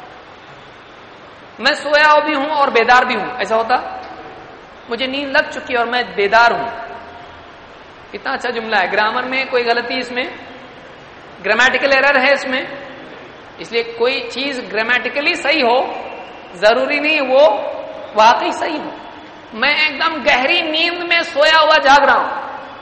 میں سویا ہوا بھی ہوں اور بیدار بھی ہوں، ایسا ہوتا؟ مجھے نیند لگ چکی اور میں بیدار ہوں. کتنا اچھا جملہ ہے. گرامر میں کوئی غلطی اس میں، گرامیٹیکل ایرر ہے اس میں. اس لیے کوئی چیز گرامیٹیکلی صحیح ہو ضروری نہیں وہ واقعی صحیح ہو. میں ایک دم گہری نیند میں سویا ہوا جاگ رہا ہوں،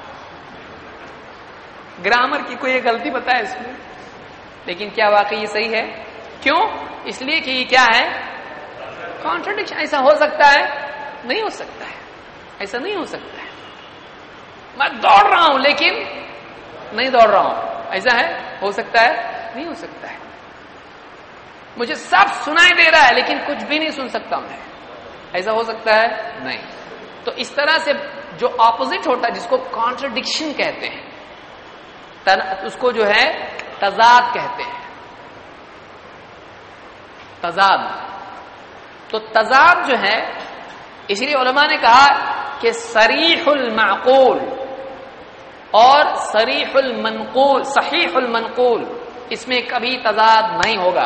گرامر کی کوئی غلطی بتائے اس میں، لیکن کیا واقعی یہ صحیح ہے؟ کیوں؟ اس لیے کہ یہ کیا ہے کانٹرڈکشن. ایسا ہو سکتا ہے؟ نہیں ہو سکتا ہے. ایسا نہیں ہو سکتا ہے. میں دوڑ رہا ہوں لیکن نہیں دوڑ رہا ہوں، ایسا ہے؟ ہو سکتا ہے؟ نہیں ہو سکتا ہے. مجھے سب سنائی دے رہا ہے لیکن کچھ بھی نہیں سن سکتا میں، ایسا ہو سکتا ہے؟ نہیں. تو اس طرح سے جو اپوزٹ ہوتا ہے جس کو کانٹرڈکشن کہتے ہیں، اس کو جو ہے تضاد کہتے ہیں. تضاد. تو تضاد جو ہے، اس لیے علماء نے کہا کہ صریح المعقول اور صریح المنقول صحیح المنقول اس میں کبھی تضاد نہیں ہوگا.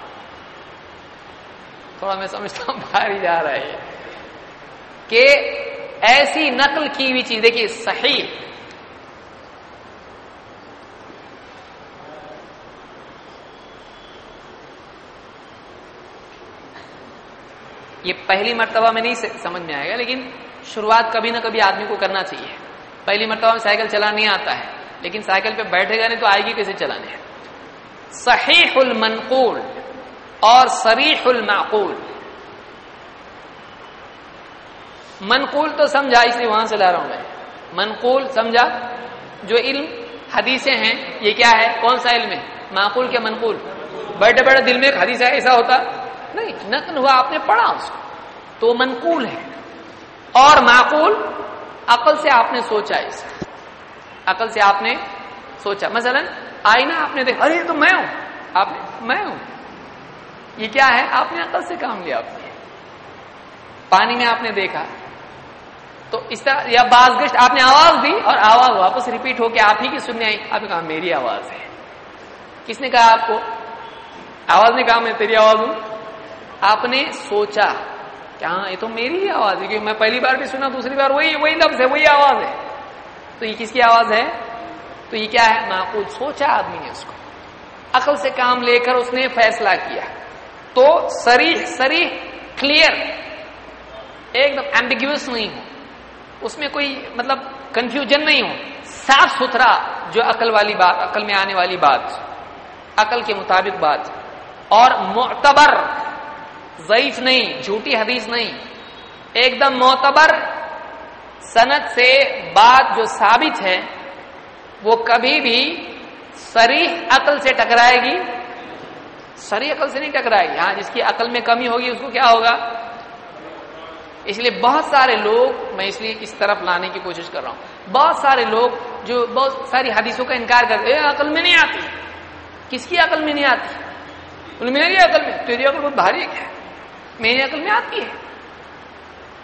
تھوڑا میں سمجھتا ہوں باہر ہی جا رہا ہے کہ ایسی نقل کی ہوئی چیز، دیکھیے صحیح یہ پہلی مرتبہ میں نہیں سمجھ میں آئے گا، لیکن شروعات کبھی نہ کبھی آدمی کو کرنا چاہیے. پہلی مرتبہ میں سائیکل چلانا نہیں آتا ہے، لیکن سائیکل پہ بیٹھے گا نہیں تو آئے گی کیسے چلانے. صحیح المنقول اور صریح المعقول. منقول تو سمجھا، اس لیے وہاں سے لا رہا ہوں میں. منقول سمجھا جو علم حدیثیں ہیں، یہ کیا ہے؟ کون سا علم ہے؟ معقول کے منقول. بیٹھے بیٹھے دل میں ایک حدیث ہے، ایسا ہوتا نہیں، نقل ہوا، آپ نے پڑھا اس کو تو منقول ہے. اور معقول عقل سے آپ نے سوچا، اس عقل سے آپ نے سوچا. مثلا آئینہ آپ نے دیکھا، ارے تو میں ہوں، آپ نے میں ہوں، یہ کیا ہے؟ آپ نے عقل سے کام لیا. آپ نے پانی میں آپ نے دیکھا تو اس طرح، یا باز گشت آپ نے آواز دی اور آواز واپس ریپیٹ ہو کے آپ ہی کی سننے آئی، آپ نے کہا میری آواز ہے. کس نے کہا آپ کو؟ آواز نے کہا میں تیری آواز ہوں. آپ نے سوچا کہ ہاں یہ تو میری ہی آواز ہے، کیونکہ میں پہلی بار بھی سنا، دوسری بار وہی وہی لفظ ہے، وہی آواز ہے. تو یہ کس کی آواز ہے؟ تو یہ کیا ہے؟ معقول. سوچا آدمی نے اس کو، عقل سے کام لے کر اس نے فیصلہ کیا. تو صریح صریح کلیئر، ایک دم ایمبیگیوس نہیں ہو، اس میں کوئی مطلب کنفیوژن نہیں ہو، صاف ستھرا جو عقل والی بات، عقل میں آنے والی بات، عقل کے مطابق بات. اور معتبر، ضعیف نہیں، جھوٹی حدیث نہیں، ایک دم معتبر سند سے بات جو ثابت ہے وہ کبھی بھی صریح عقل سے ٹکرائے گی، صریح عقل سے نہیں ٹکرائے گی. ہاں جس کی عقل میں کمی ہوگی اس کو کیا ہوگا؟ اس لیے بہت سارے لوگ، میں اس لیے اس طرف لانے کی کوشش کر رہا ہوں، بہت سارے لوگ جو بہت ساری حدیثوں کا انکار کرتے ہیں، عقل میں نہیں آتی. کس کی عقل میں نہیں آتی؟ میری عقل میں. تیری عقل بہت بھاری ہے، کیا میری عقل میں آتی ہے.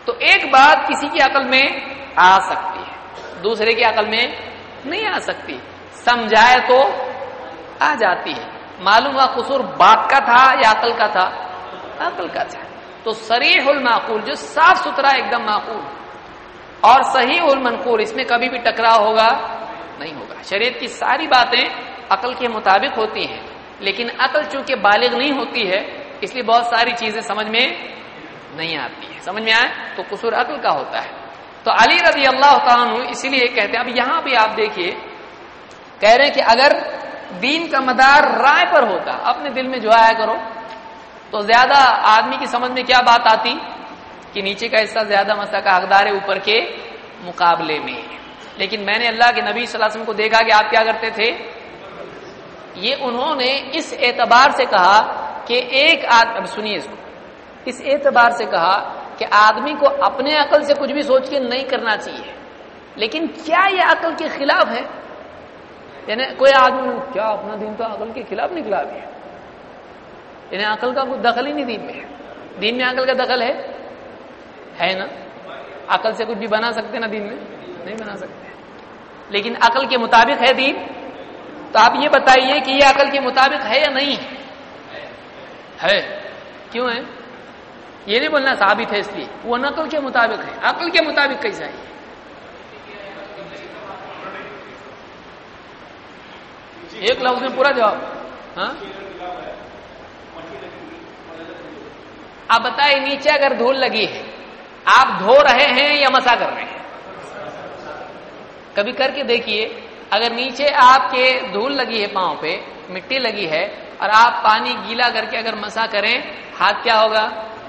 تو ایک بات کسی کی عقل میں آ سکتی ہے، دوسرے کی عقل میں نہیں آ سکتی، سمجھائے تو آ جاتی ہے۔ معلوم ہوا قصور بات کا تھا یا عقل کا تھا؟ عقل کا تھا۔ تو صریح المعقول جو صاف ستھرا ایک دم معقول اور صحیح المنقول، اس میں کبھی بھی ٹکراؤ ہوگا نہیں ہوگا۔ شریعت کی ساری باتیں عقل کے مطابق ہوتی ہیں، لیکن عقل چونکہ بالغ نہیں ہوتی ہے اس لیے بہت ساری چیزیں سمجھ میں نہیں آتی ہے۔ سمجھ میں آئے تو قصور عقل کا ہوتا ہے۔ تو علی رضی اللہ تعالیٰ عنہ اسی لیے کہتے ہیں، اب یہاں بھی آپ دیکھیے کہہ رہے ہیں کہ اگر دین کا مدار رائے پر ہوتا، اپنے دل میں جو آیا کرو، تو زیادہ آدمی کی سمجھ میں کیا بات آتی کہ نیچے کا حصہ زیادہ مسئلہ کا حقدار ہے اوپر کے مقابلے میں۔ لیکن میں نے اللہ کے نبی صلی اللہ علیہ وسلم کو دیکھا کہ آپ کیا کرتے تھے، یہ انہوں نے اس اعتبار سے کہا کہ ایک آدمی، اب سنیے اس کو، اس اعتبار سے کہا کہ آدمی کو اپنے عقل سے کچھ بھی سوچ کے نہیں کرنا چاہیے، لیکن کیا یہ عقل کے خلاف ہے؟ یعنی کوئی آدمی کیا اپنا دین تو عقل کے خلاف نکلا بھی ہے، یعنی عقل کا کوئی دخل ہی نہیں دین میں ہے۔ دین میں عقل کا دخل ہے ہے نا؟ عقل سے کچھ بھی بنا سکتے نا دین میں؟ نہیں بنا سکتے، لیکن عقل کے مطابق ہے دین۔ تو آپ یہ بتائیے کہ یہ عقل کے مطابق ہے یا نہیں ہے؟ کیوں ہے؟ یہ نہیں بولنا ثابت ہے اس لیے، وہ نقل کے مطابق ہے، عقل کے مطابق کیسا ہے؟ ایک لفظ میں پورا جواب۔ ہاں آپ بتائیے، نیچے اگر دھول لگی ہے آپ دھو رہے ہیں یا مسا کر رہے ہیں؟ کبھی کر کے دیکھیے، اگر نیچے آپ کے دھول لگی ہے، پاؤں پہ مٹی لگی ہے، اور آپ پانی گیلا کر کے اگر مسا کریں، ہاتھ کیا ہوگا؟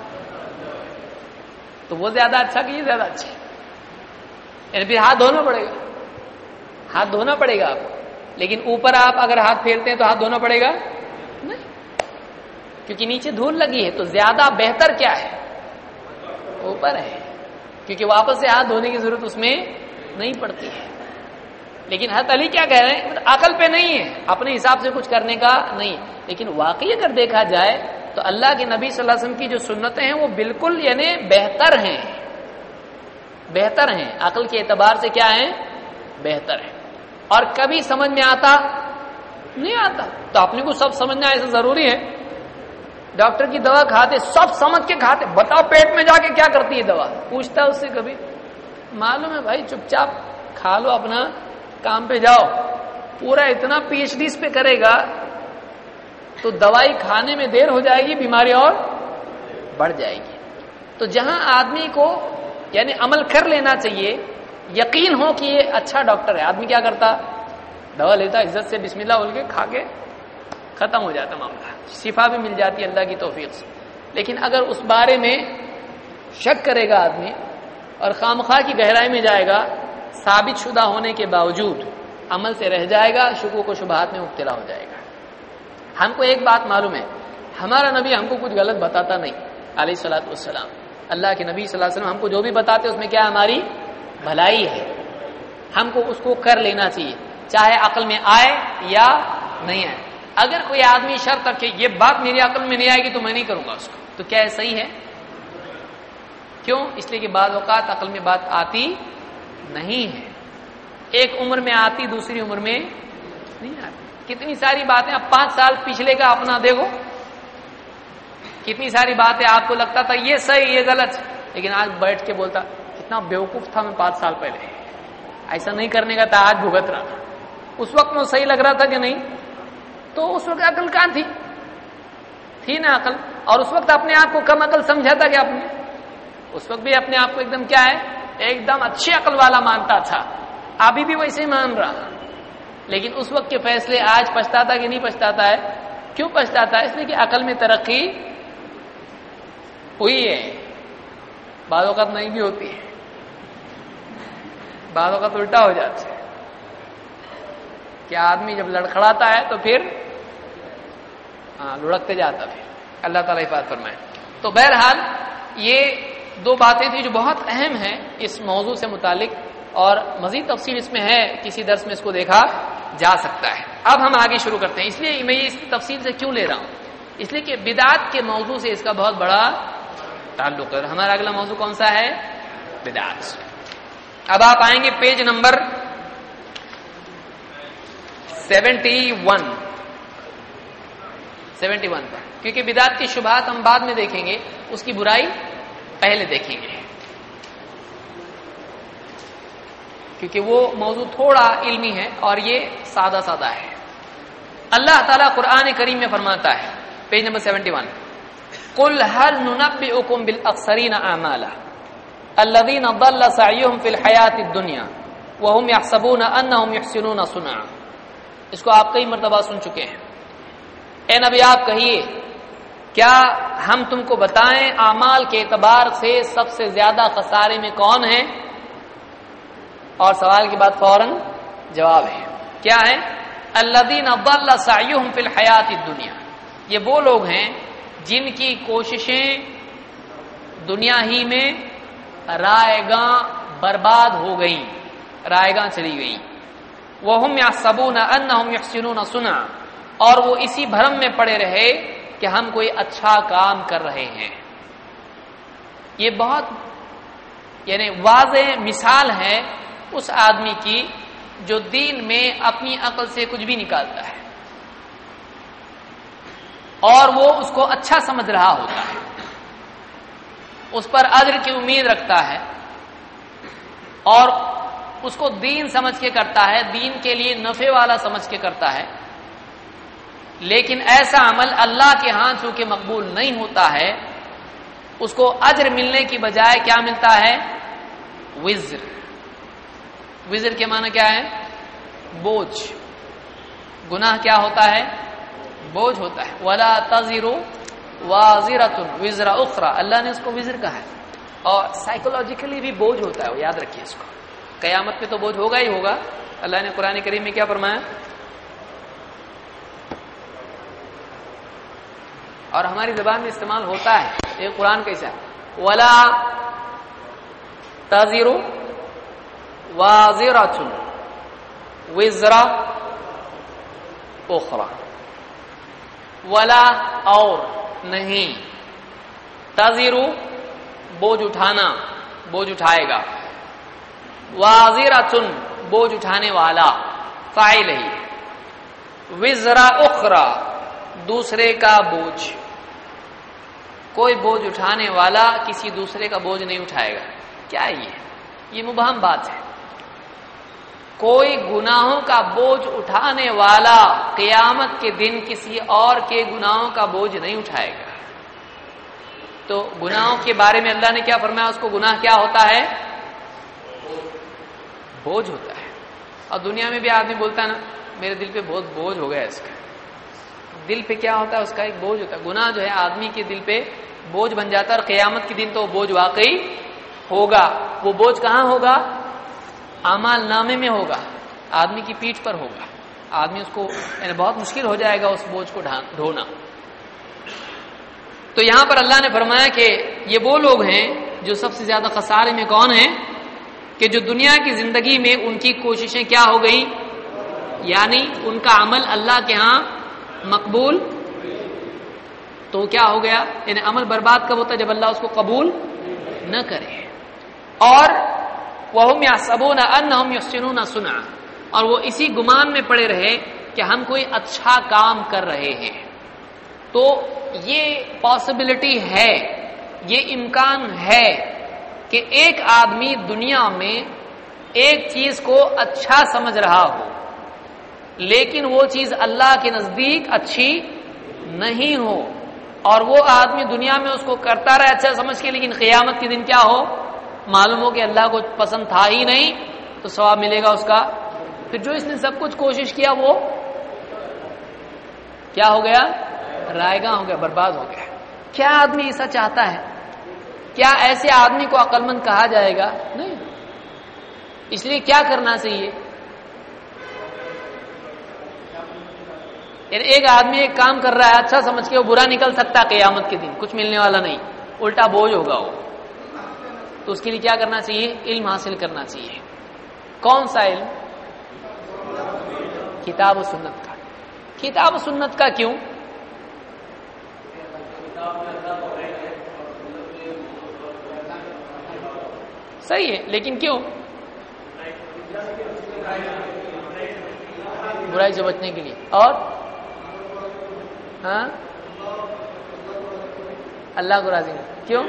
تو وہ زیادہ اچھا کہ یہ زیادہ اچھا؟ یعنی پھر ہاتھ دھونا پڑے گا، ہاتھ دھونا پڑے گا آپ کو، لیکن اوپر آپ اگر ہاتھ پھیرتے ہیں تو ہاتھ دھونا پڑے گا نہیں، کیونکہ نیچے دھول لگی ہے۔ تو زیادہ بہتر کیا ہے؟ اوپر ہے، کیونکہ واپس سے ہاتھ دھونے کی ضرورت اس میں نہیں پڑتی ہے۔ لیکن حضرت علی کیا کہہ رہے ہیں؟ عقل پہ نہیں ہے، اپنے حساب سے کچھ کرنے کا نہیں، لیکن واقعی اگر دیکھا جائے تو اللہ کے نبی صلی اللہ علیہ وسلم کی جو سنتیں ہیں وہ بالکل یعنی بہتر ہیں، بہتر ہیں، عقل کے اعتبار سے کیا ہیں؟ بہتر ہیں۔ اور کبھی سمجھ میں آتا نہیں آتا تو اپنے کو سب سمجھنا ایسا ضروری ہے؟ ڈاکٹر کی دوا کھاتے سب سمجھ کے کھاتے، بتاؤ پیٹ میں جا کے کیا کرتی ہے دوا، پوچھتا اس سے کبھی؟ معلوم ہے بھائی، چپ چاپ کھا لو، اپنا کام پہ جاؤ۔ پورا اتنا پی ایچ ڈی اس پہ کرے گا تو دوائی کھانے میں دیر ہو جائے گی، بیماری اور بڑھ جائے گی۔ تو جہاں آدمی کو یعنی عمل کر لینا چاہیے، یقین ہو کہ یہ اچھا ڈاکٹر ہے، آدمی کیا کرتا؟ دوا لیتا، عزت سے بسم اللہ بول کے کھا کے ختم ہو جاتا معاملہ، شفا بھی مل جاتی اللہ کی توفیق سے۔ لیکن اگر اس بارے میں شک کرے گا آدمی اور خامخواہ کی گہرائی میں جائے گا، ثابت شدہ ہونے کے باوجود عمل سے رہ جائے گا، شکوک و شبہات میں مبتلا ہو جائے گا۔ ہم کو ایک بات معلوم ہے، ہمارا نبی ہم کو کچھ غلط بتاتا نہیں علیہ الصلوۃ والسلام۔ اللہ کے نبی صلی اللہ علیہ وسلم ہم کو جو بھی بتاتے اس میں کیا ہماری بھلائی ہے، ہم کو اس کو کر لینا چاہیے، چاہے عقل میں آئے یا نہیں آئے۔ اگر کوئی آدمی شرط رکھے یہ بات میری عقل میں نہیں آئے گی تو میں نہیں کروں گا اس کو، تو کیا یہ صحیح ہے؟ کیوں؟ اس لیے کہ بعض اوقات عقل میں بات آتی نہیں ہے، ایک عمر میں آتی دوسری عمر میں نہیں آتی۔ کتنی ساری باتیں، اب پانچ سال پچھلے کا اپنا دیکھو، کتنی ساری باتیں آپ کو لگتا تھا یہ صحیح یہ غلط، لیکن آج بیٹھ کے بولتا کتنا بیوقوف تھا میں پانچ سال پہلے، ایسا نہیں کرنے کا تھا، آج بھگت رہا تھا۔ اس وقت میں صحیح لگ رہا تھا کہ نہیں؟ تو اس وقت عقل کہاں تھی؟ تھی نا عقل، اور اس وقت اپنے آپ کو کم عقل سمجھا تھا کہ آپ نے، اس وقت بھی اپنے آپ کو ایک دم کیا ہے، ایک دم اچھی عقل والا مانتا تھا، ابھی بھی ویسے ہی مان رہا، لیکن اس وقت کے فیصلے آج پچھتاتا کہ نہیں پچھتاتا ہے؟ کیوں پچھتاتا ہے؟ اس لیے کہ عقل میں ترقی ہوئی ہے، بعض اوقات نہیں بھی ہوتی ہے، بعض اوقات الٹا ہو جاتا ہے کہ آدمی جب لڑکھڑاتا ہے تو پھر ہاں لڑکتے جاتا ہے۔ اللہ تعالیٰ حفاظت فرمائے۔ تو بہرحال یہ دو باتیں تھیں جو بہت اہم ہیں اس موضوع سے متعلق، اور مزید تفصیل اس میں ہے، کسی درس میں اس کو دیکھا جا سکتا ہے۔ اب ہم آگے شروع کرتے ہیں، اس لیے میں یہ اس تفصیل سے کیوں لے رہا ہوں، اس لیے کہ بدعت کے موضوع سے اس کا بہت بڑا تعلق ہے. اور ہمارا اگلا موضوع کون سا ہے؟ بدعت. اب آپ آئیں گے page number seventy one seventy one پر، کیونکہ بدعت کی شبہات ہم بعد میں دیکھیں گے، اس کی برائی پہلے دیکھیں گے، کیونکہ وہ موضوع تھوڑا علمی ہے اور یہ سادہ سادہ ہے. اللہ تعالیٰ قرآن کریم میں فرماتا ہے پیج نمبر سیونٹی ون، قل هل ننبئكم بالاخسرین اعمالا الذین ضل سعیهم فی الحیاۃ الدنیا وهم یحسبون انهم یحسنون صنعا. اس کو آپ کئی مرتبہ سن چکے ہیں. اے نبی آپ کہیے کیا ہم تم کو بتائیں اعمال کے اعتبار سے سب سے زیادہ خسارے میں کون ہے؟ اور سوال کے بعد فوراً جواب ہے، کیا ہے؟ الذین ضل سعیهم فی الحیاۃ الدنیا، یہ وہ لوگ ہیں جن کی کوششیں دنیا ہی میں رائے گاں برباد ہو گئیں، رائے گاں چلی گئیں. وَهُمْ يَحْسَبُونَ أَنَّهُمْ يُحْسِنُونَ صُنْعًا، اور وہ اسی بھرم میں پڑے رہے کہ ہم کوئی اچھا کام کر رہے ہیں. یہ بہت یعنی واضح مثال ہے اس آدمی کی جو دین میں اپنی عقل سے کچھ بھی نکالتا ہے اور وہ اس کو اچھا سمجھ رہا ہوتا ہے، اس پر اجر کی امید رکھتا ہے اور اس کو دین سمجھ کے کرتا ہے، دین کے لیے نفع والا سمجھ کے کرتا ہے، لیکن ایسا عمل اللہ کے ہاں چونکہ مقبول نہیں ہوتا ہے، اس کو اجر ملنے کی بجائے کیا ملتا ہے؟ وزر. وزر کے معنی کیا ہے؟ بوجھ. گناہ کیا ہوتا ہے؟ بوجھ ہوتا ہے. وَلَا تَزِرُ وَازِرَةٌ وِزْرَ أُخْرَى، اللہ نے اس کو وزر کہا ہے. اور سائیکولوجیکلی بھی بوجھ ہوتا ہے، یاد رکھیے اس کو. قیامت پہ تو بوجھ ہوگا ہی ہوگا. اللہ نے قرآن کریم میں کیا فرمایا؟ اور ہماری زبان میں استعمال ہوتا ہے، یہ قرآن کیسا ہے؟ وَلَا تَزِرُ وَازِرَةٌ وِزْرَ أُخْرَى. وَلَا اور نہیں، تَزِرُ بوجھ اٹھانا، بوجھ اٹھائے گا، وَازِرَةٌ بوجھ اٹھانے والا فاعل ہی، وِزْرَ أُخْرَى دوسرے کا بوجھ. کوئی بوجھ اٹھانے والا کسی دوسرے کا بوجھ نہیں اٹھائے گا. کیا ہے یہ؟ یہ مبہم بات ہے. کوئی گناہوں کا بوجھ اٹھانے والا قیامت کے دن کسی اور کے گناہوں کا بوجھ نہیں اٹھائے گا. تو گناہوں کے بارے میں اللہ نے کیا فرمایا؟ اس کو گناہ کیا ہوتا ہے؟ بوجھ ہوتا ہے. اور دنیا میں بھی آدمی بولتا ہے نا میرے دل پہ بہت بوجھ ہو گیا اس کا. دل پہ کیا ہوتا ہے؟ اس کا ایک بوجھ ہوتا ہے. گناہ جو ہے آدمی کے دل پہ بوجھ بن جاتا ہے، اور قیامت کے دن تو وہ بوجھ واقعی ہوگا. وہ بوجھ کہاں ہوگا؟ اعمال نامے میں ہوگا، آدمی کی پیٹھ پر ہوگا. آدمی اس کو یعنی بہت مشکل ہو جائے گا اس بوجھ کو ڈھونا. تو یہاں پر اللہ نے فرمایا کہ یہ وہ لوگ ہیں جو سب سے زیادہ خسارے میں کون ہیں؟ کہ جو دنیا کی زندگی میں ان کی کوششیں کیا ہو گئی، یعنی ان کا عمل اللہ کے ہاں مقبول. تو کیا ہو گیا؟ یعنی عمل برباد کب ہوتا ہے؟ جب اللہ اس کو قبول نہ کرے. اور وَهُمْ يَحْسَبُونَ أَنَّهُمْ يُحْسِنُونَ صُنْعًا، اور وہ اسی گمان میں پڑے رہے کہ ہم کوئی اچھا کام کر رہے ہیں. تو یہ پاسبلٹی ہے، یہ امکان ہے کہ ایک آدمی دنیا میں ایک چیز کو اچھا سمجھ رہا ہو لیکن وہ چیز اللہ کے نزدیک اچھی نہیں ہو، اور وہ آدمی دنیا میں اس کو کرتا رہے اچھا سمجھ کے، لیکن قیامت کے دن کیا ہو؟ معلوم ہو کہ اللہ کو پسند تھا ہی نہیں، تو ثواب ملے گا اس کا. پھر جو اس نے سب کچھ کوشش کیا وہ کیا ہو گیا؟ رائے گاں ہو گیا، برباد ہو گیا. کیا آدمی ایسا چاہتا ہے؟ کیا ایسے آدمی کو عقل مند کہا جائے گا؟ نہیں. اس لیے کیا کرنا چاہیے؟ یعنی ایک آدمی ایک کام کر رہا ہے اچھا سمجھ کے، وہ برا نکل سکتا ہے قیامت کے دن، کچھ ملنے والا نہیں، الٹا بوجھ ہوگا وہ. تو اس کے لیے کیا کرنا چاہیے؟ علم حاصل کرنا چاہیے. کون سا علم؟ کتاب و سنت کا. کتاب و سنت کا کیوں؟ صحیح ہے، لیکن کیوں؟ برائی سے بچنے کے لیے، اور ہاں اللہ کو راضی نہیں، کیوں؟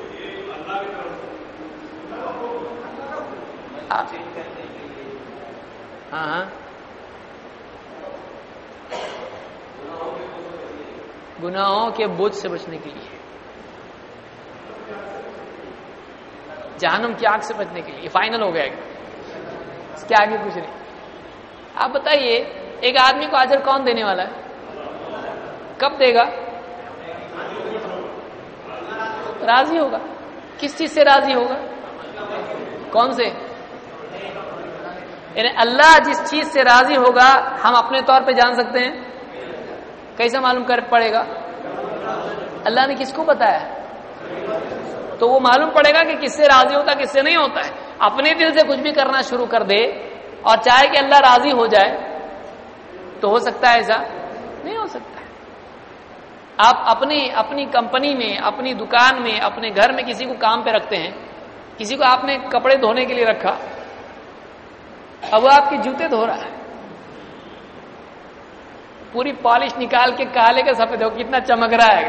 ہاں ہاں گناہوں کے بوجھ سے بچنے کے لیے، جہنم کی آگ سے بچنے کے لیے، فائنل ہو گیا، اس کے آگے کچھ نہیں۔ آپ بتائیے ایک آدمی کو اجر کون دینے والا ہے؟ کب دے گا؟ راضی ہوگا۔ کس چیز سے راضی ہوگا؟ کون سے؟ یعنی اللہ جس چیز سے راضی ہوگا ہم اپنے طور پہ جان سکتے ہیں؟ کیسے معلوم کر پڑے گا؟ اللہ نے کس کو بتایا؟ تو وہ معلوم پڑے گا کہ کس سے راضی ہوتا ہے کس سے نہیں ہوتا ہے۔ اپنے دل سے کچھ بھی کرنا شروع کر دے اور چاہے کہ اللہ راضی ہو جائے تو ہو سکتا ہے؟ ایسا نہیں ہو سکتا ہے۔ آپ اپنی اپنی کمپنی میں، اپنی دکان میں، اپنے گھر میں کسی کو کام پہ رکھتے ہیں، کسی کو آپ نے کپڑے دھونے کے لیے رکھا، اب وہ آپ کے جوتے دھو رہا ہے، پوری پالش نکال کے کالے کے سفید ہو کتنا چمک رہا ہے،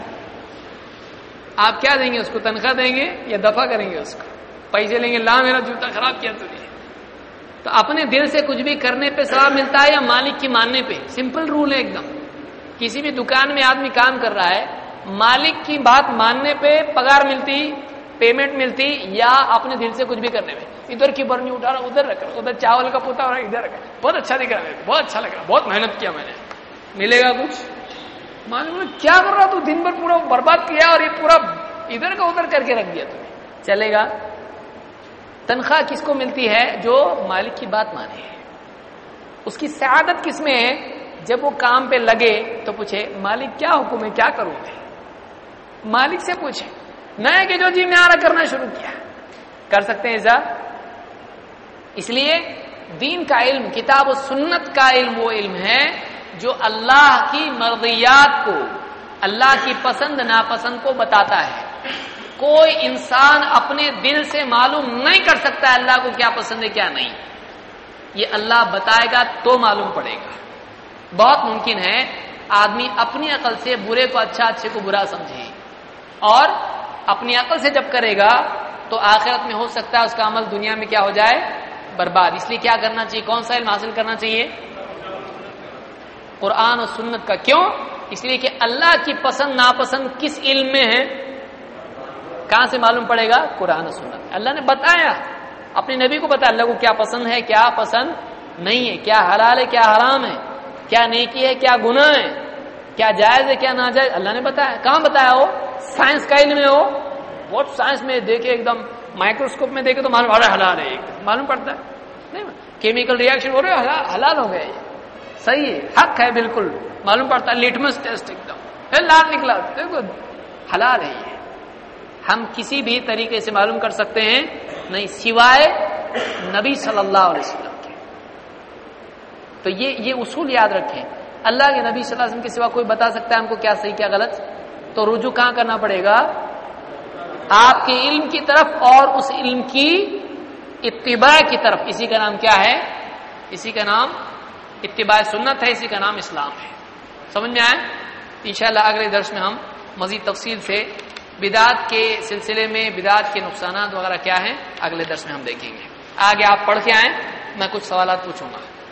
آپ کیا دیں گے اس کو؟ تنخواہ دیں گے یا دفع کریں گے؟ اس کو پیسے لیں گے، لا میرا جوتا خراب کیا تو نے۔ تو اپنے دل سے کچھ بھی کرنے پہ ثواب ملتا ہے یا مالک کی ماننے پہ؟ سمپل رول ہے ایک دم۔ کسی بھی دکان میں آدمی کام کر رہا ہے، مالک کی بات ماننے پہ پگار ملتی، پیمنٹ ملتی، یا اپنے دل سے کچھ بھی کرنے میں؟ ادھر کی برنی اٹھا رہا ادھر رکھ رہا، ادھر چاول کا پوتا ہو رہا ادھر رکھ رہا، بہت اچھا دکھ رہا ہے، بہت اچھا لگ رہا، بہت محنت کیا میں نے، ملے گا کچھ؟ معلوم کیا کر رہا تو دن بھر پورا برباد کیا اور یہ پورا ادھر کا ادھر کر کے رکھ دیا تمہیں، چلے گا؟ تنخواہ کس کو ملتی ہے؟ جو مالک کی بات مانے۔ اس کی سعادت کس میں ہے؟ جب وہ کام پہ لگے تو پوچھے مالک کیا حکم ہے، کیا کروں میں؟ مالک سے پوچھے، نہ ہے کہ جو جی میں آ رہا کرنا شروع کیا۔ کر سکتے ہیں ایسا؟ اس لیے دین کا علم، کتاب و سنت کا علم وہ علم ہے جو اللہ کی مرضیات کو، اللہ کی پسند ناپسند کو بتاتا ہے۔ کوئی انسان اپنے دل سے معلوم نہیں کر سکتا ہے اللہ کو کیا پسند ہے کیا نہیں، یہ اللہ بتائے گا تو معلوم پڑے گا۔ بہت ممکن ہے آدمی اپنی عقل سے برے کو اچھا، اچھے کو برا سمجھے، اور اپنی عقل سے جب کرے گا تو آخرت میں ہو سکتا ہے اس کا عمل دنیا میں کیا ہو جائے؟ برباد۔ اس لیے کیا کرنا چاہیے؟ کون سا علم حاصل کرنا چاہیے؟ قرآن و سنت کا۔ کیوں؟ اس لیے کہ اللہ کی پسند ناپسند کس علم میں ہے؟ کہاں سے معلوم پڑے گا؟ قرآن و سنت۔ اللہ نے بتایا، اپنے نبی کو بتایا اللہ کو کیا پسند ہے کیا پسند نہیں ہے، کیا حلال ہے کیا حرام ہے، کیا نیکی ہے کیا گناہ ہے، کیا جائز ہے کیا ناجائز، اللہ نے بتایا۔ کہاں بتایا؟ ہو سائنس کا علم ہے، ہو بہت سائنس میں دیکھے ایک دم مائکروسکوپ میں دیکھے تو معلوم پڑا حلال ہے، ایک دم معلوم پڑتا ہے نہیں، کیمیکل ریئیکشن ہو رہے حلال ہو گئے، صحیح ہے، حق ہے، بالکل معلوم پڑتا ہے، لٹمس ٹیسٹ ایک دم لال نکلا، دیکھو حلال ہے یہ۔ ہم کسی بھی طریقے سے معلوم کر سکتے ہیں نہیں سوائے نبی صلی اللہ علیہ وسلم کے۔ تو یہ یہ اصول یاد رکھیں، اللہ کے نبی صلی اللہ علیہ وسلم کے سوا کوئی بتا سکتا ہے ہم کو کیا صحیح کیا غلط؟ تو رجوع کہاں کرنا پڑے گا؟ آپ کے علم کی طرف اور اس علم کی اتباع کی طرف۔ اسی کا نام کیا ہے؟ اسی کا نام اتباع سنت ہے، اسی کا نام اسلام ہے۔ سمجھ میں آئے؟ انشاءاللہ اگلے درس میں ہم مزید تفصیل سے بدعت کے سلسلے میں بدعت کے نقصانات وغیرہ کیا ہیں اگلے درس میں ہم دیکھیں گے۔ آگے آپ پڑھ کے آئیں، میں کچھ سوالات پوچھوں گا۔